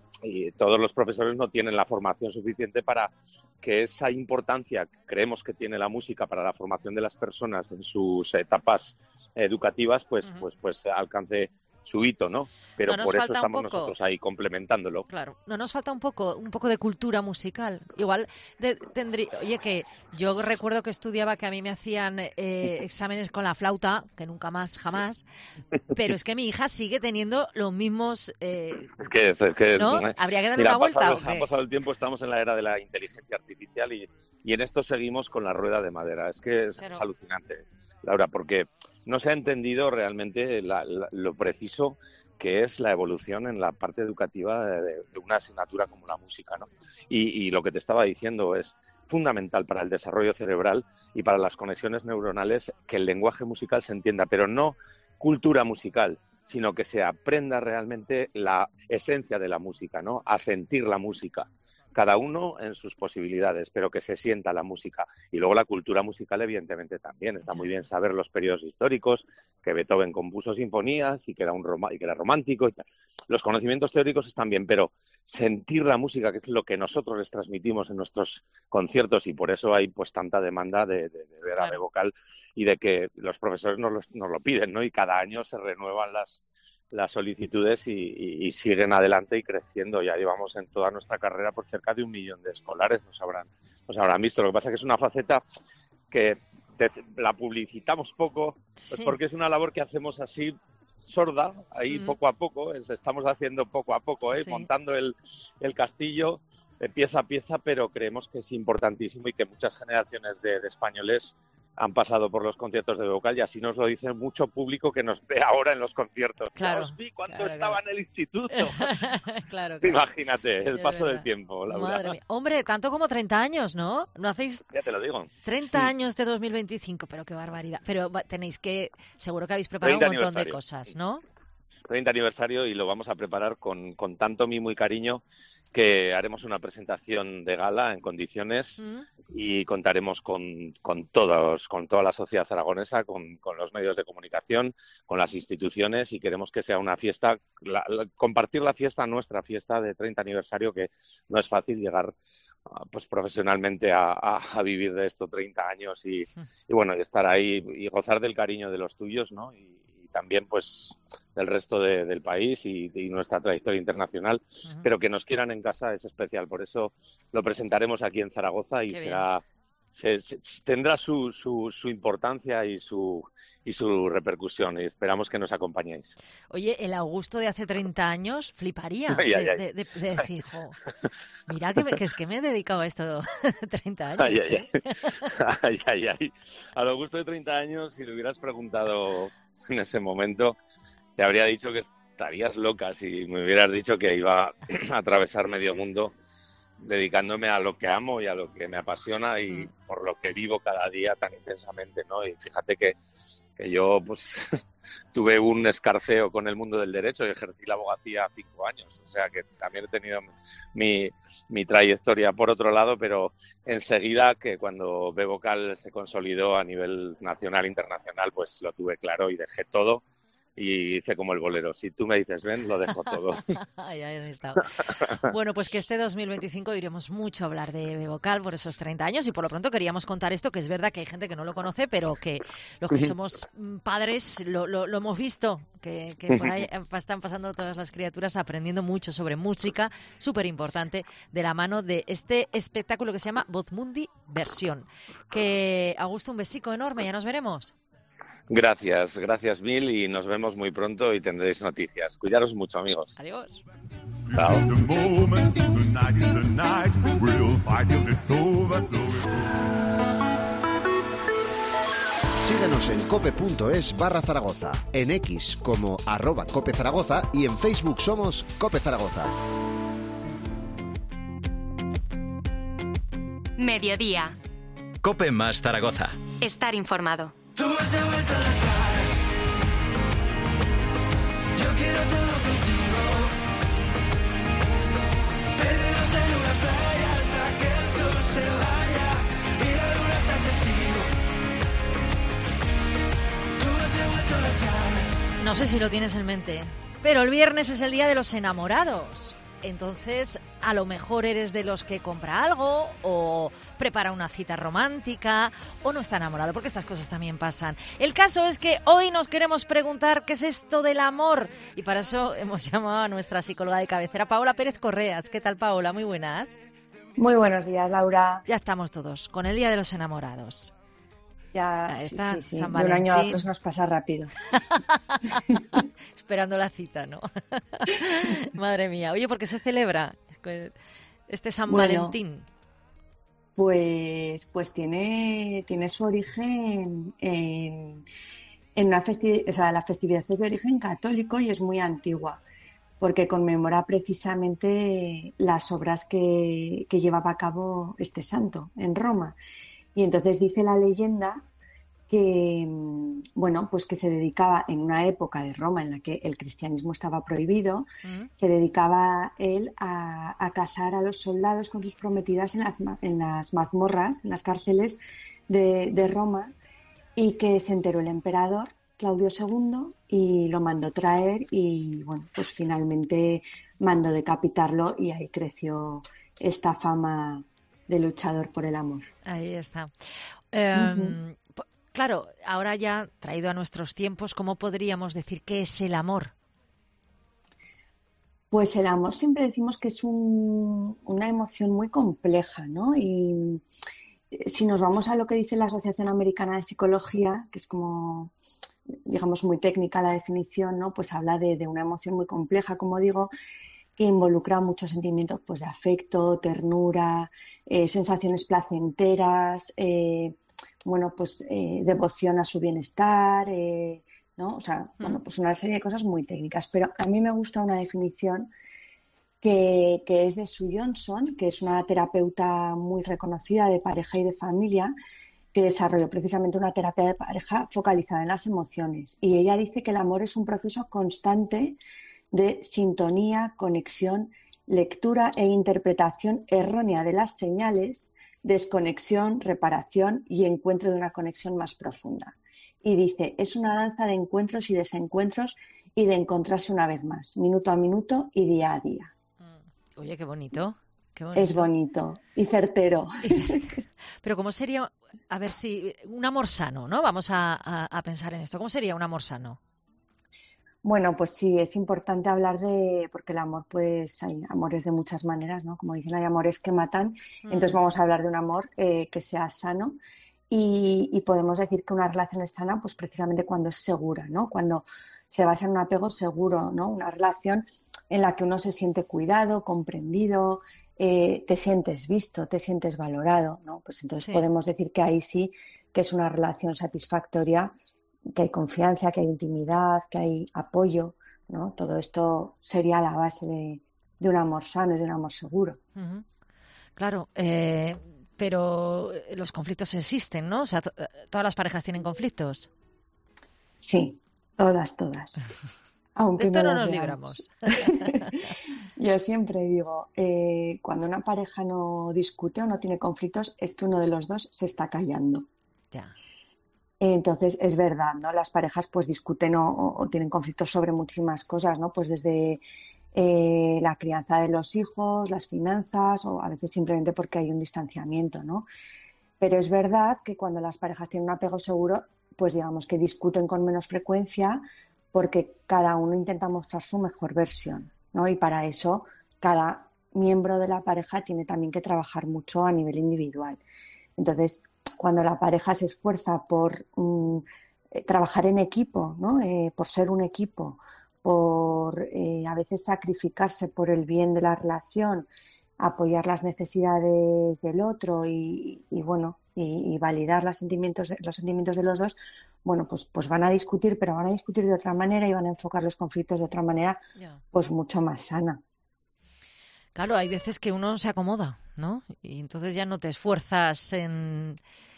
y todos los profesores no tienen la formación suficiente para que esa importancia que creemos que tiene la música para la formación de las personas en sus etapas educativas, pues, uh-huh. pues, pues alcance su hito, ¿no? Pero no por eso estamos poco, nosotros ahí complementándolo. Claro, no nos falta un poco, un poco de cultura musical. Igual de, tendría, oye, que yo recuerdo que estudiaba que a mí me hacían eh, exámenes con la flauta, que nunca más, jamás, pero es que mi hija sigue teniendo los mismos... Eh, es que, es que ¿no? Habría que darle mira, una vuelta. Pasado, ¿o qué? Ha pasado el tiempo, estamos en la era de la inteligencia artificial y, y en esto seguimos con la rueda de madera. Es que es, claro, es alucinante, Laura, porque no se ha entendido realmente la, la, lo preciso que es la evolución en la parte educativa de, de una asignatura como la música, ¿no? Y, y lo que te estaba diciendo es fundamental para el desarrollo cerebral y para las conexiones neuronales que el lenguaje musical se entienda, pero no cultura musical, sino que se aprenda realmente la esencia de la música, ¿no?, a sentir la música. Cada uno en sus posibilidades, pero que se sienta la música. Y luego la cultura musical, evidentemente, también. Está muy bien saber los periodos históricos, que Beethoven compuso sinfonías y que era, un rom- y que era romántico. Y tal. Los conocimientos teóricos están bien, pero sentir la música, que es lo que nosotros les transmitimos en nuestros conciertos, y por eso hay pues tanta demanda de, de, de ver a B vocal y de que los profesores nos lo, nos lo piden, ¿no? Y cada año se renuevan las... las solicitudes y, y, y siguen adelante y creciendo. Ya llevamos en toda nuestra carrera por cerca de un millón de escolares, nos habrán, nos habrán visto. Lo que pasa es que es una faceta que te, la publicitamos poco, pues sí, porque es una labor que hacemos así sorda, ahí mm. poco a poco, es, estamos haciendo poco a poco, ¿eh? Sí. montando el, el castillo de pieza a pieza, pero creemos que es importantísimo y que muchas generaciones de, de españoles han pasado por los conciertos de vocal y así nos lo dice mucho público que nos ve ahora en los conciertos. Claro, ya os vi cuando claro, estaba claro. en el instituto. claro, claro. Imagínate, el es paso verdad. del tiempo, Laura. Madre mía. Hombre, tanto como treinta años, ¿no? ¿No hacéis Ya te lo digo. treinta sí. años de dos mil veinticinco? Pero qué barbaridad. Pero tenéis que, seguro que habéis preparado un montón de cosas, ¿no? treinta aniversario y lo vamos a preparar con, con tanto mimo y cariño que haremos una presentación de gala en condiciones mm. y contaremos con, con todos, con toda la sociedad aragonesa, con, con los medios de comunicación, con las instituciones, y queremos que sea una fiesta, la, la, compartir la fiesta, nuestra fiesta de treinta aniversario, que no es fácil llegar pues profesionalmente a, a, a vivir de esto treinta años y, y bueno, y estar ahí y gozar del cariño de los tuyos, ¿no? Y, también pues del resto de, del país y, y nuestra trayectoria internacional, uh-huh. pero que nos quieran en casa es especial, por eso lo presentaremos aquí en Zaragoza y Qué será se, se, tendrá su, su, su importancia y su y su repercusión, y esperamos que nos acompañéis. Oye, el Augusto de hace treinta años fliparía ay, de, ay, ay. De, de, de decir, jo, mira que, me, que es que me he dedicado a esto treinta años. Ay, ¿eh? ay, ay. ay, ay. Al Augusto de treinta años, si le hubieras preguntado en ese momento, te habría dicho que estarías loca si me hubieras dicho que iba a atravesar medio mundo dedicándome a lo que amo y a lo que me apasiona y mm. por lo que vivo cada día tan intensamente, ¿no? Y fíjate que, que yo pues tuve un escarceo con el mundo del derecho y ejercí la abogacía cinco años, o sea que también he tenido mi, mi trayectoria por otro lado, pero enseguida que cuando Bevocal se consolidó a nivel nacional e internacional, pues lo tuve claro y dejé todo. Y hice como el bolero, si tú me dices ven, lo dejo todo. Ay, ahí está. Bueno, pues que este dos mil veinticinco iremos mucho a hablar de Bevocal por esos treinta años y por lo pronto queríamos contar esto, que es verdad que hay gente que no lo conoce, pero que los que somos padres lo, lo, lo hemos visto, que, que por ahí están pasando todas las criaturas aprendiendo mucho sobre música, súper importante, de la mano de este espectáculo que se llama Vozmundi Versión. Que, Augusto, un besico enorme, ya nos veremos. Gracias, gracias mil y nos vemos muy pronto y tendréis noticias. Cuidaros mucho, amigos. Adiós. Chao. Síganos en cope punto es barra Zaragoza, en X como arroba Cope Zaragoza y en Facebook somos Cope Zaragoza. Mediodía. Cope más Zaragoza. Estar informado. Tú has devuelto las ganas. Yo quiero todo contigo. Perdidos en una playa hasta que el sol se vaya y la luna sea testigo. Tú has devuelto las ganas. No sé si lo tienes en mente, pero el viernes es el día de los enamorados. Entonces, a lo mejor eres de los que compra algo o prepara una cita romántica o no está enamorado, porque estas cosas también pasan. El caso es que hoy nos queremos preguntar qué es esto del amor y para eso hemos llamado a nuestra psicóloga de cabecera, Paola Pérez Correas. ¿Qué tal, Paola? Muy buenas. Muy buenos días, Laura. Ya estamos todos con el Día de los Enamorados. Ya, sí, sí, sí. De un año a otro nos pasa rápido. Esperando la cita, ¿no? Madre mía. Oye, ¿por qué se celebra este San bueno, Valentín? Pues, pues tiene, tiene su origen en, en una festividad, o sea, la festividad es de origen católico y es muy antigua, porque conmemora precisamente las obras que, que llevaba a cabo este santo en Roma. Y entonces dice la leyenda que, bueno, pues que se dedicaba en una época de Roma en la que el cristianismo estaba prohibido, ¿Mm? se dedicaba él a, a casar a los soldados con sus prometidas en las, en las mazmorras, en las cárceles de, de Roma, y que se enteró el emperador Claudio segundo y lo mandó traer y, bueno, pues finalmente mandó decapitarlo y ahí creció esta fama de luchador por el amor. Ahí está. Eh, uh-huh. Claro, ahora ya traído a nuestros tiempos, ¿cómo podríamos decir qué es el amor? Pues el amor siempre decimos que es un, una emoción muy compleja, ¿no? Y si nos vamos a lo que dice la Asociación Americana de Psicología, que es como, digamos, muy técnica la definición, ¿no? Pues habla de, de una emoción muy compleja, como digo, que involucra muchos sentimientos pues, de afecto, ternura, eh, sensaciones placenteras, eh, bueno, pues eh, devoción a su bienestar, eh, ¿no? O sea, bueno, pues una serie de cosas muy técnicas. Pero a mí me gusta una definición que, que es de Sue Johnson, que es una terapeuta muy reconocida de pareja y de familia, que desarrolló precisamente una terapia de pareja focalizada en las emociones. Y ella dice que el amor es un proceso constante de sintonía, conexión lectura e interpretación errónea de las señales, desconexión, reparación y encuentro de una conexión más profunda. Y dice, es una danza de encuentros y desencuentros y de encontrarse una vez más, minuto a minuto y día a día. Oye, qué bonito. Qué bonito. Es bonito y certero. Pero ¿cómo sería, a ver si, un amor sano, ¿no? Vamos a, a, a pensar en esto. ¿Cómo sería un amor sano? Bueno, pues sí, es importante hablar de, porque el amor, pues hay amores de muchas maneras, ¿no? Como dicen, hay amores que matan, mm. entonces vamos a hablar de un amor eh, que sea sano y, y podemos decir que una relación es sana, pues precisamente cuando es segura, ¿no? Cuando se basa en un apego seguro, ¿no? Una relación en la que uno se siente cuidado, comprendido, eh, te sientes visto, te sientes valorado, ¿no? Pues entonces sí. Podemos decir que ahí sí que es una relación satisfactoria, que hay confianza, que hay intimidad, que hay apoyo, ¿no? Todo esto sería la base de, de un amor sano y de un amor seguro. Uh-huh. Claro, eh, pero los conflictos existen, ¿no? O sea, to- todas las parejas tienen conflictos. Sí, todas, todas. Aunque esto no nos nos veamos. libramos. Yo siempre digo, eh, cuando una pareja no discute o no tiene conflictos, es que uno de los dos se está callando. Ya. Entonces, es verdad, ¿no? Las parejas pues discuten o, o tienen conflictos sobre muchísimas cosas, ¿no? Pues desde eh, la crianza de los hijos, las finanzas o a veces simplemente porque hay un distanciamiento, ¿no? Pero es verdad que cuando las parejas tienen un apego seguro, pues digamos que discuten con menos frecuencia porque cada uno intenta mostrar su mejor versión, ¿no? Y para eso cada miembro de la pareja tiene también que trabajar mucho a nivel individual. Entonces, cuando la pareja se esfuerza por um, eh, trabajar en equipo, ¿no? Eh, por ser un equipo, por eh, a veces sacrificarse por el bien de la relación, apoyar las necesidades del otro y, y bueno, y, y validar los sentimientos, de, los sentimientos de los dos, bueno, pues, pues van a discutir, pero van a discutir de otra manera y van a enfocar los conflictos de otra manera, yeah. pues mucho más sana. Claro, hay veces que uno se acomoda, ¿no? Y entonces ya no te esfuerzas en,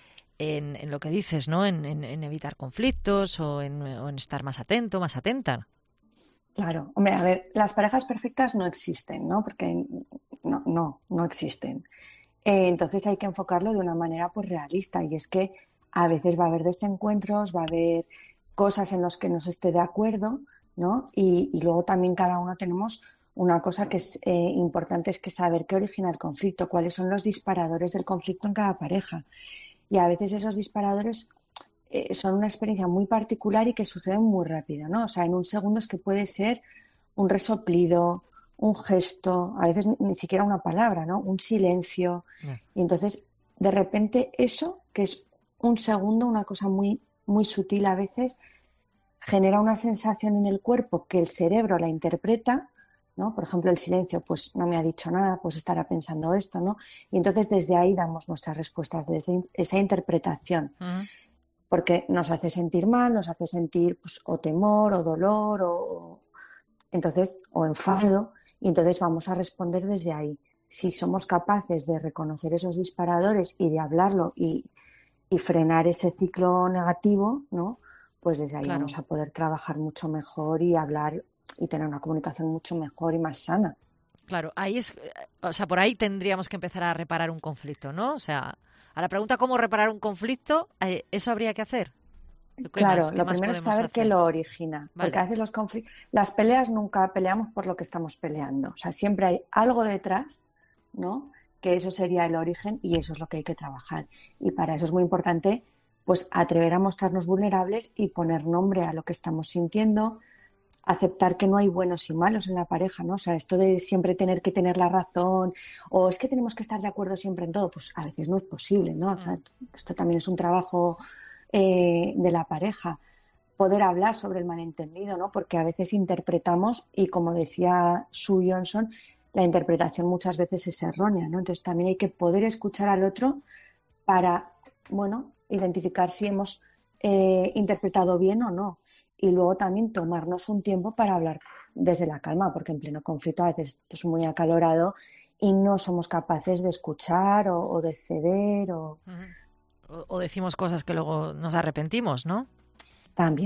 en, en lo que dices, ¿no? En, en, en evitar conflictos o en, o en estar más atento, más atenta. Claro, hombre, a ver, las parejas perfectas no existen, ¿no? Porque no, no, no existen. Eh, entonces hay que enfocarlo de una manera pues realista y es que a veces va a haber desencuentros, va a haber cosas en las que no se esté de acuerdo, ¿no? Y, y luego también cada uno tenemos una cosa que es eh, importante, es que saber qué origina el conflicto, cuáles son los disparadores del conflicto en cada pareja. Y a veces esos disparadores eh, son una experiencia muy particular y que suceden muy rápido, ¿no? O sea, en un segundo es que puede ser un resoplido, un gesto, a veces ni, ni siquiera una palabra, ¿no? Un silencio. Yeah. Y entonces, de repente, eso, que es un segundo, una cosa muy, muy sutil a veces, genera una sensación en el cuerpo que el cerebro la interpreta, ¿no? Por ejemplo, el silencio, pues no me ha dicho nada, pues estará pensando esto, ¿no? Y entonces desde ahí damos nuestras respuestas, desde esa interpretación. Uh-huh. Porque nos hace sentir mal, nos hace sentir pues, o temor, o dolor, o entonces, o enfado, y entonces vamos a responder desde ahí. Si somos capaces de reconocer esos disparadores y de hablarlo y, y frenar ese ciclo negativo, ¿no? Pues desde ahí claro. vamos a poder trabajar mucho mejor y hablar y tener una comunicación mucho mejor y más sana. Claro, ahí es, o sea, por ahí tendríamos que empezar a reparar un conflicto, ¿no? O sea, a la pregunta cómo reparar un conflicto, ¿eso habría que hacer? Claro, más, lo primero es saber hacer? qué lo origina, vale. Porque a veces los conflictos, las peleas nunca peleamos por lo que estamos peleando, o sea, siempre hay algo detrás, ¿no? Que eso sería el origen y eso es lo que hay que trabajar. Y para eso es muy importante, pues, atrever a mostrarnos vulnerables y poner nombre a lo que estamos sintiendo, aceptar que no hay buenos y malos en la pareja, ¿no? O sea, esto de siempre tener que tener la razón o es que tenemos que estar de acuerdo siempre en todo, pues a veces no es posible, ¿no? O sea, esto también es un trabajo eh, de la pareja. Poder hablar sobre el malentendido, ¿no? Porque a veces interpretamos y, como decía Sue Johnson, la interpretación muchas veces es errónea, ¿no? Entonces también hay que poder escuchar al otro para, bueno, identificar si hemos eh, interpretado bien o no. Y luego también tomarnos un tiempo para hablar desde la calma, porque en pleno conflicto a veces esto es muy acalorado y no somos capaces de escuchar o, o de ceder. O... Uh-huh. o... O decimos cosas que luego nos arrepentimos, ¿no? También,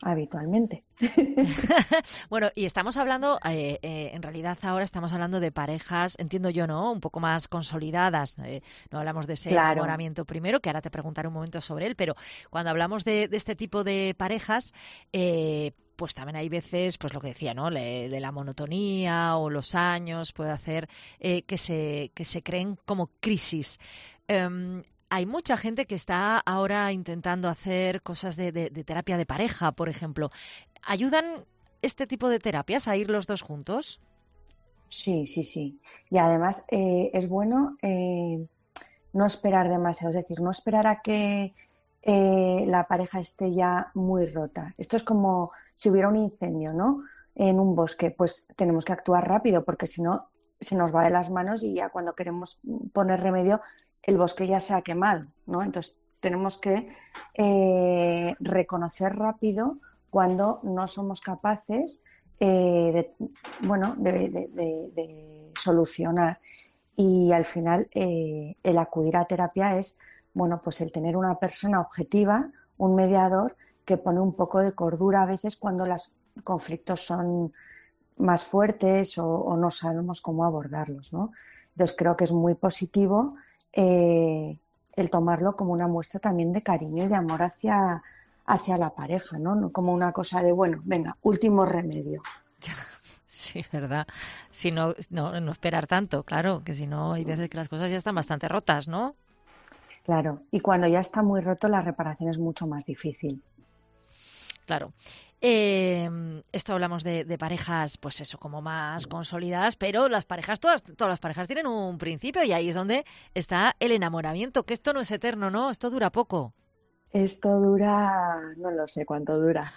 habitualmente. Bueno, y estamos hablando, eh, eh, en realidad ahora estamos hablando de parejas, entiendo yo, ¿no? Un poco más consolidadas. Eh, no hablamos de ese Claro. enamoramiento primero, que ahora te preguntaré un momento sobre él, pero cuando hablamos de, de este tipo de parejas, eh, pues también hay veces, pues lo que decía, ¿no? Le, de la monotonía o los años puede hacer eh, que se que se creen como crisis. Um, Hay mucha gente que está ahora intentando hacer cosas de, de, de terapia de pareja, por ejemplo. ¿Ayudan este tipo de terapias a ir los dos juntos? Sí, sí, sí. Y además eh, es bueno eh, no esperar demasiado, es decir, no esperar a que eh, la pareja esté ya muy rota. Esto es como si hubiera un incendio, ¿no? En un bosque, pues tenemos que actuar rápido porque si no se nos va de las manos y ya cuando queremos poner remedio el bosque ya se ha quemado, ¿no? Entonces tenemos que eh, reconocer rápido cuando no somos capaces eh, de, bueno, de, de, de, de solucionar. Y al final eh, el acudir a terapia es, bueno, pues el tener una persona objetiva, un mediador que pone un poco de cordura a veces cuando los conflictos son más fuertes o, o no sabemos cómo abordarlos, ¿no? Entonces creo que es muy positivo Eh, el tomarlo como una muestra también de cariño y de amor hacia, hacia la pareja, ¿no? No como una cosa de, bueno, venga, último remedio. Sí, ¿verdad? Si no, no, no esperar tanto, claro, que si no hay veces que las cosas ya están bastante rotas, ¿no? Claro, y cuando ya está muy roto la reparación es mucho más difícil. Claro. Eh, esto hablamos de, de parejas, pues eso, como más consolidadas, pero las parejas, todas, todas las parejas tienen un principio y ahí es donde está el enamoramiento, que esto no es eterno, ¿no? Esto dura poco. Esto dura, no lo sé cuánto dura.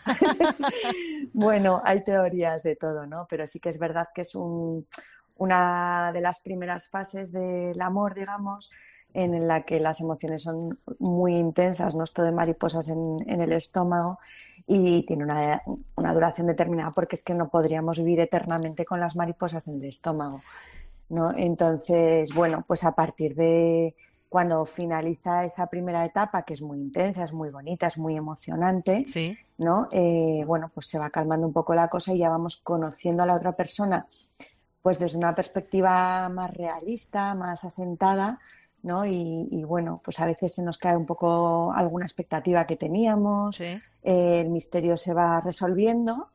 Bueno, hay teorías de todo, ¿no? Pero sí que es verdad que es un, una de las primeras fases del amor, digamos, en la que las emociones son muy intensas, no es todo de mariposas en, en el estómago y tiene una, una duración determinada porque es que no podríamos vivir eternamente con las mariposas en el estómago, ¿no? Entonces, bueno, pues a partir de cuando finaliza esa primera etapa, que es muy intensa, es muy bonita, es muy emocionante, sí, ¿no? Eh, bueno, pues se va calmando un poco la cosa y ya vamos conociendo a la otra persona pues desde una perspectiva más realista, más asentada, ¿no? Y, y bueno, pues a veces se nos cae un poco alguna expectativa que teníamos, sí. eh, el misterio se va resolviendo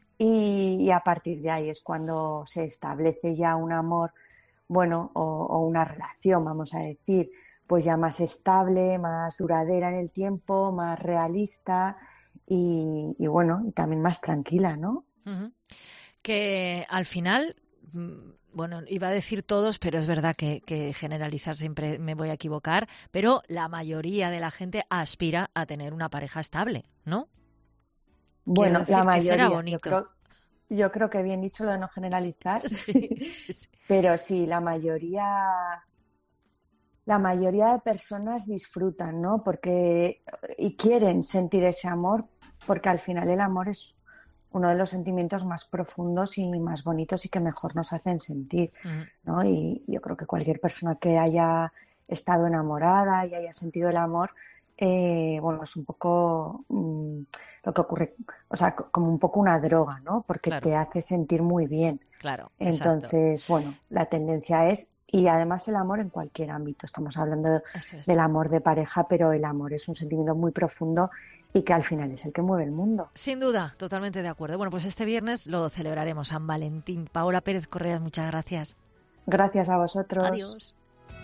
y, y a partir de ahí es cuando se establece ya un amor, bueno, o, o una relación, vamos a decir, pues ya más estable, más duradera en el tiempo, más realista y, y bueno, y también más tranquila, ¿no? Uh-huh. Que al final... Bueno, iba a decir todos, pero es verdad que, que generalizar siempre me voy a equivocar, pero la mayoría de la gente aspira a tener una pareja estable, ¿no? Bueno, decir la que mayoría, será bonito. Yo creo, yo creo que bien dicho lo de no generalizar, Sí, sí, sí. pero sí, la mayoría, la mayoría de personas disfrutan, ¿no? Porque y quieren sentir ese amor, porque al final el amor es uno de los sentimientos más profundos y más bonitos y que mejor nos hacen sentir, ¿no? Y yo creo que cualquier persona que haya estado enamorada y haya sentido el amor, eh, bueno, es un poco mmm, lo que ocurre, o sea, como un poco una droga, ¿no? Porque Claro. te hace sentir muy bien. Claro, Entonces, exacto. bueno, la tendencia es, y además el amor en cualquier ámbito, estamos hablando Eso es. del amor de pareja, pero el amor es un sentimiento muy profundo y que al final es el que mueve el mundo. Sin duda, totalmente de acuerdo. Bueno, pues este viernes lo celebraremos, San Valentín. Paola Pérez Correas, muchas gracias. Gracias a vosotros. Adiós.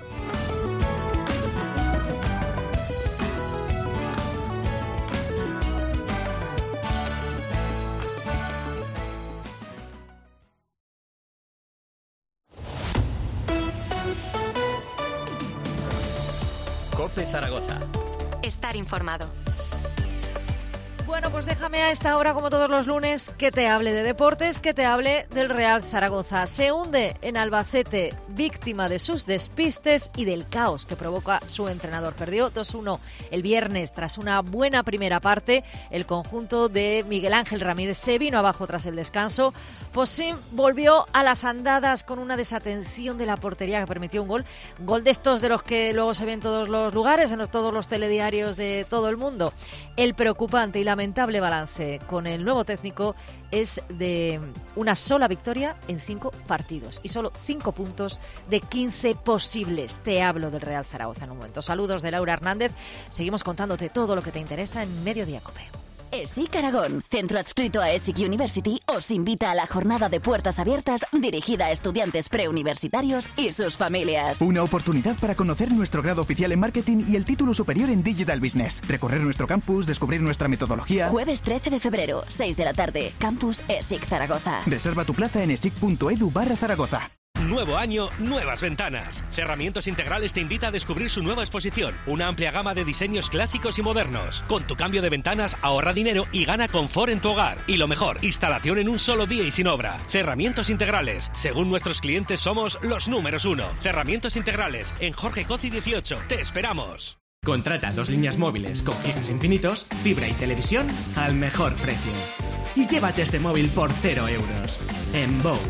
COPE Zaragoza. Estar informado. Bueno, pues déjame a esta hora, como todos los lunes, que te hable de deportes, que te hable del Real Zaragoza. Se hunde en Albacete, víctima de sus despistes y del caos que provoca su entrenador. Perdió dos uno el viernes tras una buena primera parte. El conjunto de Miguel Ángel Ramírez se vino abajo tras el descanso. Posim volvió a las andadas con una desatención de la portería que permitió un gol. Gol de estos de los que luego se ven en todos los lugares, en los, todos los telediarios de todo el mundo. El preocupante y lamentable lamentable balance con el nuevo técnico es de una sola victoria en cinco partidos y solo cinco puntos de quince posibles. Te hablo del Real Zaragoza en un momento. Saludos de Laura Hernández. Seguimos contándote todo lo que te interesa en Mediodía Cope. ESIC Aragón, centro adscrito a ESIC University, os invita a la jornada de puertas abiertas dirigida a estudiantes preuniversitarios y sus familias. Una oportunidad para conocer nuestro grado oficial en marketing y el título superior en Digital Business. Recorrer nuestro campus, descubrir nuestra metodología. Jueves trece de febrero, seis de la tarde, Campus ESIC Zaragoza. Reserva tu plaza en esic.edu barra Zaragoza. Nuevo año, nuevas ventanas. Cerramientos Integrales te invita a descubrir su nueva exposición. Una amplia gama de diseños clásicos y modernos. Con tu cambio de ventanas, ahorra dinero y gana confort en tu hogar. Y lo mejor, instalación en un solo día y sin obra. Cerramientos Integrales. Según nuestros clientes, somos los números uno. Cerramientos Integrales, en Jorge Coci dieciocho. Te esperamos. Contrata dos líneas móviles con gigas infinitos, fibra y televisión al mejor precio. Y llévate este móvil por cero euros. En Bow.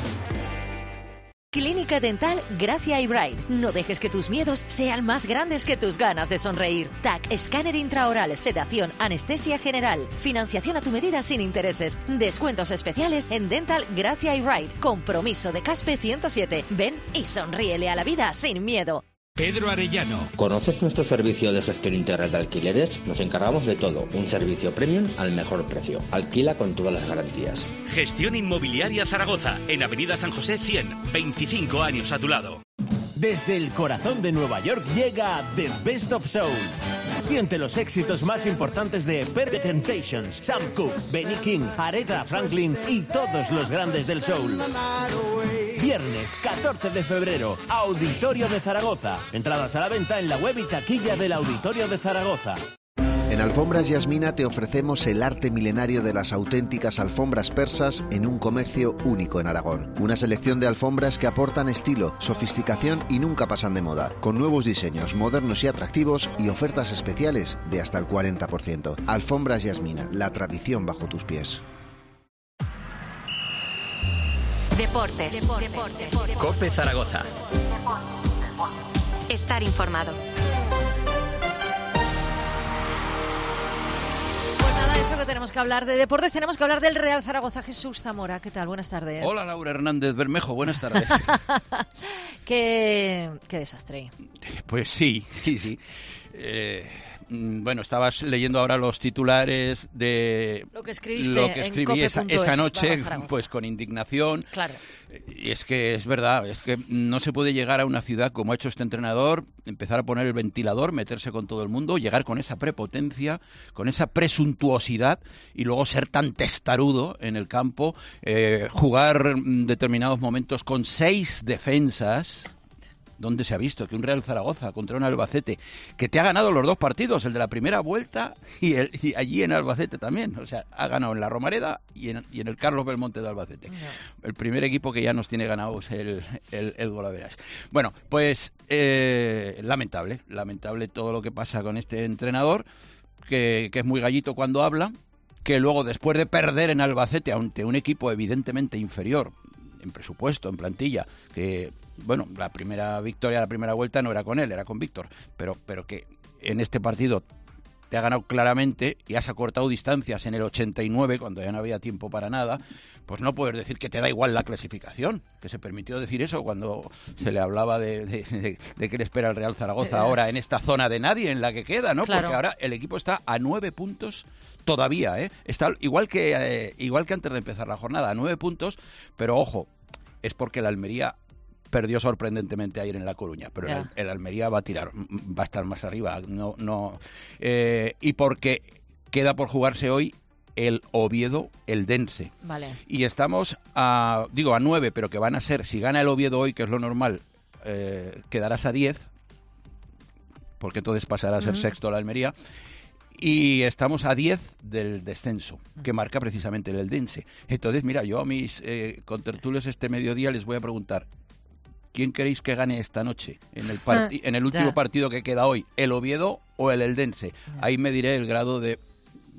Clínica Dental Gracia Eyebright. No dejes que tus miedos sean más grandes que tus ganas de sonreír. T A C, escáner intraoral, sedación, anestesia general. Financiación a tu medida sin intereses. Descuentos especiales en Dental Gracia Eyebright. Compromiso de Caspe ciento siete. Ven y sonríele a la vida sin miedo. Pedro Arellano. ¿Conoces nuestro servicio de gestión integral de alquileres? Nos encargamos de todo, un servicio premium al mejor precio. Alquila con todas las garantías. Gestión Inmobiliaria Zaragoza, en Avenida San José cien, veinticinco años a tu lado. Desde el corazón de Nueva York llega The Best of Soul. Siente los éxitos más importantes de The Temptations, Sam Cooke, Benny King, Aretha Franklin y todos los grandes del soul. Viernes catorce de febrero, Auditorio de Zaragoza. Entradas a la venta en la web y taquilla del Auditorio de Zaragoza. En Alfombras Yasmina te ofrecemos el arte milenario de las auténticas alfombras persas en un comercio único en Aragón. Una selección de alfombras que aportan estilo, sofisticación y nunca pasan de moda, con nuevos diseños modernos y atractivos y ofertas especiales de hasta el cuarenta por ciento. Alfombras Yasmina, la tradición bajo tus pies. Deportes. Deportes. Deportes. Cope Zaragoza. Estar informado. Eso que tenemos que hablar de deportes, tenemos que hablar del Real Zaragoza. Jesús Zamora, ¿qué tal? Buenas tardes. Hola, Laura Hernández Bermejo, buenas tardes. qué, qué desastre. Pues sí, sí, sí. Eh, bueno, estabas leyendo ahora los titulares de lo que escribiste lo que escribí en esa, esa noche, barra pues con indignación. Claro. Y es que es verdad, es que no se puede llegar a una ciudad como ha hecho este entrenador, empezar a poner el ventilador, meterse con todo el mundo, llegar con esa prepotencia, con esa presuntuosidad y luego ser tan testarudo en el campo, eh, jugar determinados momentos con seis defensas. ¿Dónde se ha visto que un Real Zaragoza contra un Albacete que te ha ganado los dos partidos, el de la primera vuelta y, el, y allí en Albacete también? O sea, ha ganado en la Romareda y en, y en el Carlos Belmonte de Albacete. No. El primer equipo que ya nos tiene ganados el, el, el Golaveras. Bueno, pues eh, lamentable, lamentable todo lo que pasa con este entrenador, que, que es muy gallito cuando habla, que luego después de perder en Albacete ante un equipo evidentemente inferior, en presupuesto, en plantilla, que, bueno, la primera victoria, la primera vuelta no era con él, era con Víctor, pero, pero que en este partido te ha ganado claramente y has acortado distancias en el ochenta y nueve, cuando ya no había tiempo para nada, pues no puedes decir que te da igual la clasificación, que se permitió decir eso cuando se le hablaba de, de, de, de qué le espera el Real Zaragoza ahora en esta zona de nadie en la que queda, ¿no? Claro. Porque ahora el equipo está a nueve puntos todavía, ¿eh? Está igual que eh, igual que antes de empezar la jornada, a nueve puntos, pero ojo, es porque el Almería perdió sorprendentemente ayer en La Coruña, pero el, el Almería va a tirar, va a estar más arriba, no, no, eh, y porque queda por jugarse hoy el Oviedo, el Dense. Vale. Y estamos a, digo, a nueve, pero que van a ser, si gana el Oviedo hoy, que es lo normal, eh, quedarás a diez, porque entonces pasará a ser uh-huh. sexto la Almería. Y estamos a diez del descenso, que marca precisamente el Eldense. Entonces, mira, yo a mis eh, contertulios este mediodía les voy a preguntar, ¿quién queréis que gane esta noche en el, parti- en el último ya. partido que queda hoy? ¿El Oviedo o el Eldense? Ya. Ahí me diré el grado de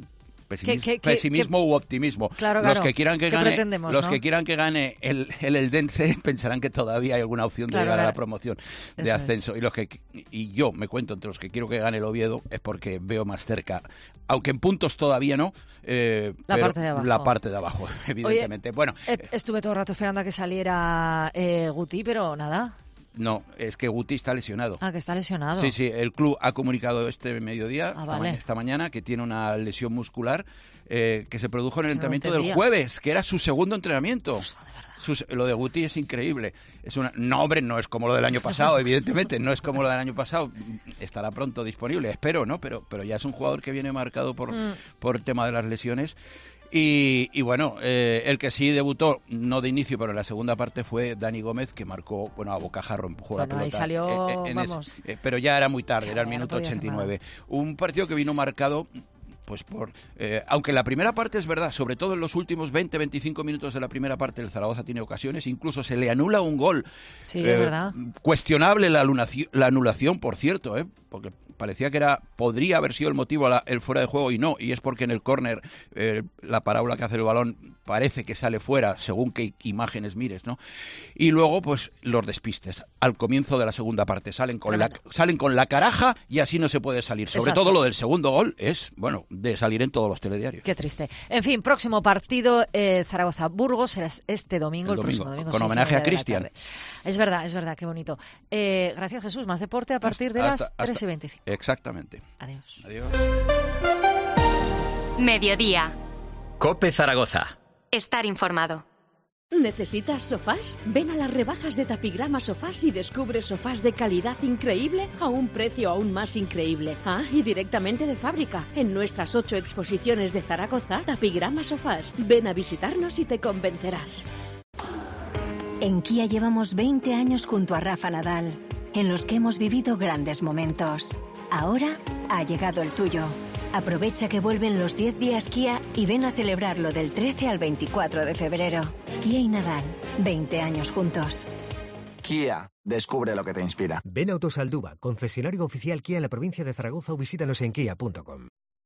pesimismo, ¿Qué, qué, pesimismo qué, u optimismo. Claro, los claro. que quieran que ¿Qué gane, pretendemos, los no? que quieran que gane el, el Eldense pensarán que todavía hay alguna opción de Claro, llegar claro. a la promoción de Eso ascenso. es. Y los que y yo me cuento entre los que quiero que gane el Oviedo es porque veo más cerca, aunque en puntos todavía no, eh, La pero parte de abajo. la parte de abajo, evidentemente. Oye, bueno, eh, estuve todo el rato esperando a que saliera eh, Guti, pero nada. no, es que Guti está lesionado. Ah, que está lesionado. Sí, sí, el club ha comunicado este mediodía, Ah, esta, vale. ma- esta mañana, que tiene una lesión muscular eh, que se produjo en el Que no lo entrenamiento del entendía. jueves, que era su segundo entrenamiento. Sus- lo de Guti es increíble. Es una, no, hombre, no es como lo del año pasado, evidentemente, no es como lo del año pasado. Estará pronto disponible, espero, ¿no? Pero, pero ya es un jugador que viene marcado por, Mm. por el tema de las lesiones. Y, y bueno, eh, el que sí debutó, no de inicio, pero en la segunda parte fue Dani Gómez, que marcó, bueno, a bocajarro, empujó la Bueno, pelota. ahí salió, eh, eh, en ese- vamos. eh, pero ya era muy tarde, era el Ya no minuto podía hacer ochenta y nueve. Un partido que vino marcado pues por eh, aunque la primera parte es verdad, sobre todo en los últimos veinte veinticinco minutos de la primera parte el Zaragoza tiene ocasiones, incluso se le anula un gol. Sí, es verdad. Cuestionable la anulación, la anulación, por cierto, ¿eh? Porque parecía que era podría haber sido el motivo la- el fuera de juego y no, y es porque en el córner eh, la parábola que hace el balón parece que sale fuera, según qué imágenes mires, ¿no? Y luego, pues, los despistes. Al comienzo de la segunda parte salen con la salen con la caraja y así no se puede salir. Sobre Exacto. todo lo del segundo gol es, bueno, de salir en todos los telediarios. Qué triste. En fin, próximo partido, eh, Zaragoza-Burgos, será este domingo, El el, próximo domingo, domingo. con seis y homenaje a media de la Cristian. tarde. Es verdad, es verdad, qué bonito. Eh, gracias, Jesús. Más deporte a partir de Hasta- las hasta- tres y veinticinco. Exactamente. Adiós. Adiós. Mediodía. Cope Zaragoza. Estar informado. ¿Necesitas sofás? Ven a las rebajas de Tapigrama Sofás y descubre sofás de calidad increíble a un precio aún más increíble. Ah, y directamente de fábrica. En nuestras ocho exposiciones de Zaragoza, Tapigrama Sofás. Ven a visitarnos y te convencerás. En Kia llevamos veinte años junto a Rafa Nadal, en los que hemos vivido grandes momentos. Ahora ha llegado el tuyo. Aprovecha que vuelven los diez días Kia y ven a celebrarlo del trece al veinticuatro de febrero. Kia y Nadal, veinte años juntos. Kia, descubre lo que te inspira. Ven a Autosaldúa, concesionario oficial Kia en la provincia de Zaragoza o visítanos en kia punto com.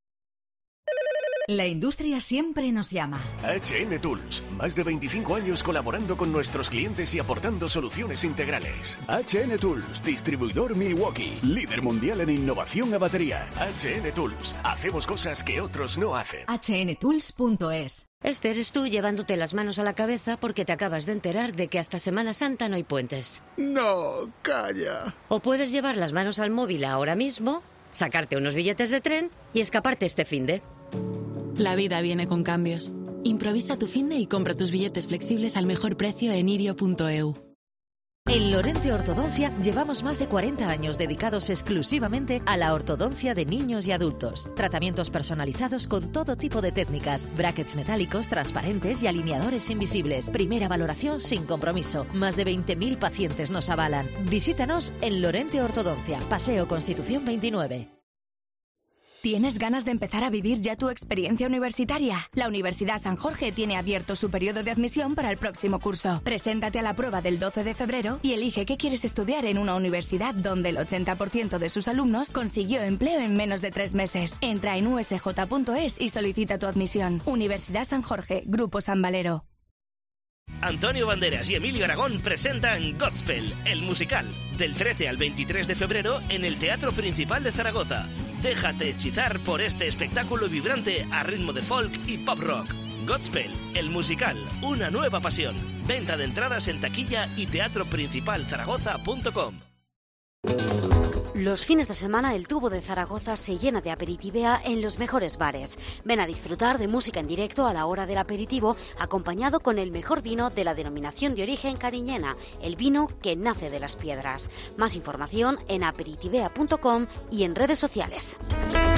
La industria siempre nos llama. H N Tools, más de veinticinco años colaborando con nuestros clientes y aportando soluciones integrales. H N Tools, distribuidor Milwaukee, líder mundial en innovación a batería. H N Tools, hacemos cosas que otros no hacen. H N Tools punto es. Este eres tú llevándote las manos a la cabeza porque te acabas de enterar de que hasta Semana Santa no hay puentes. No, calla. O puedes llevar las manos al móvil ahora mismo, sacarte unos billetes de tren y escaparte este finde. La vida viene con cambios. Improvisa tu finde y compra tus billetes flexibles al mejor precio en irio punto e u. En Lorente Ortodoncia llevamos más de cuarenta años dedicados exclusivamente a la ortodoncia de niños y adultos. Tratamientos personalizados con todo tipo de técnicas, brackets metálicos, transparentes y alineadores invisibles. Primera valoración sin compromiso. Más de veinte mil pacientes nos avalan. Visítanos en Lorente Ortodoncia, Paseo Constitución veintinueve. ¿Tienes ganas de empezar a vivir ya tu experiencia universitaria? La Universidad San Jorge tiene abierto su periodo de admisión para el próximo curso. Preséntate a la prueba del doce de febrero y elige qué quieres estudiar en una universidad donde el ochenta por ciento de sus alumnos consiguió empleo en menos de tres meses. Entra en u s j punto es y solicita tu admisión. Universidad San Jorge, Grupo San Valero. Antonio Banderas y Emilio Aragón presentan Godspell, el musical, del trece al veintitrés de febrero en el Teatro Principal de Zaragoza. Déjate hechizar por este espectáculo vibrante a ritmo de folk y pop rock. Godspell, el musical, una nueva pasión. Venta de entradas en taquilla y teatro principal zaragoza punto com. Los fines de semana el tubo de Zaragoza se llena de aperitivea en los mejores bares. Ven a disfrutar de música en directo a la hora del aperitivo, acompañado con el mejor vino de la denominación de origen cariñena, el vino que nace de las piedras. Más información en aperitivea punto com y en redes sociales.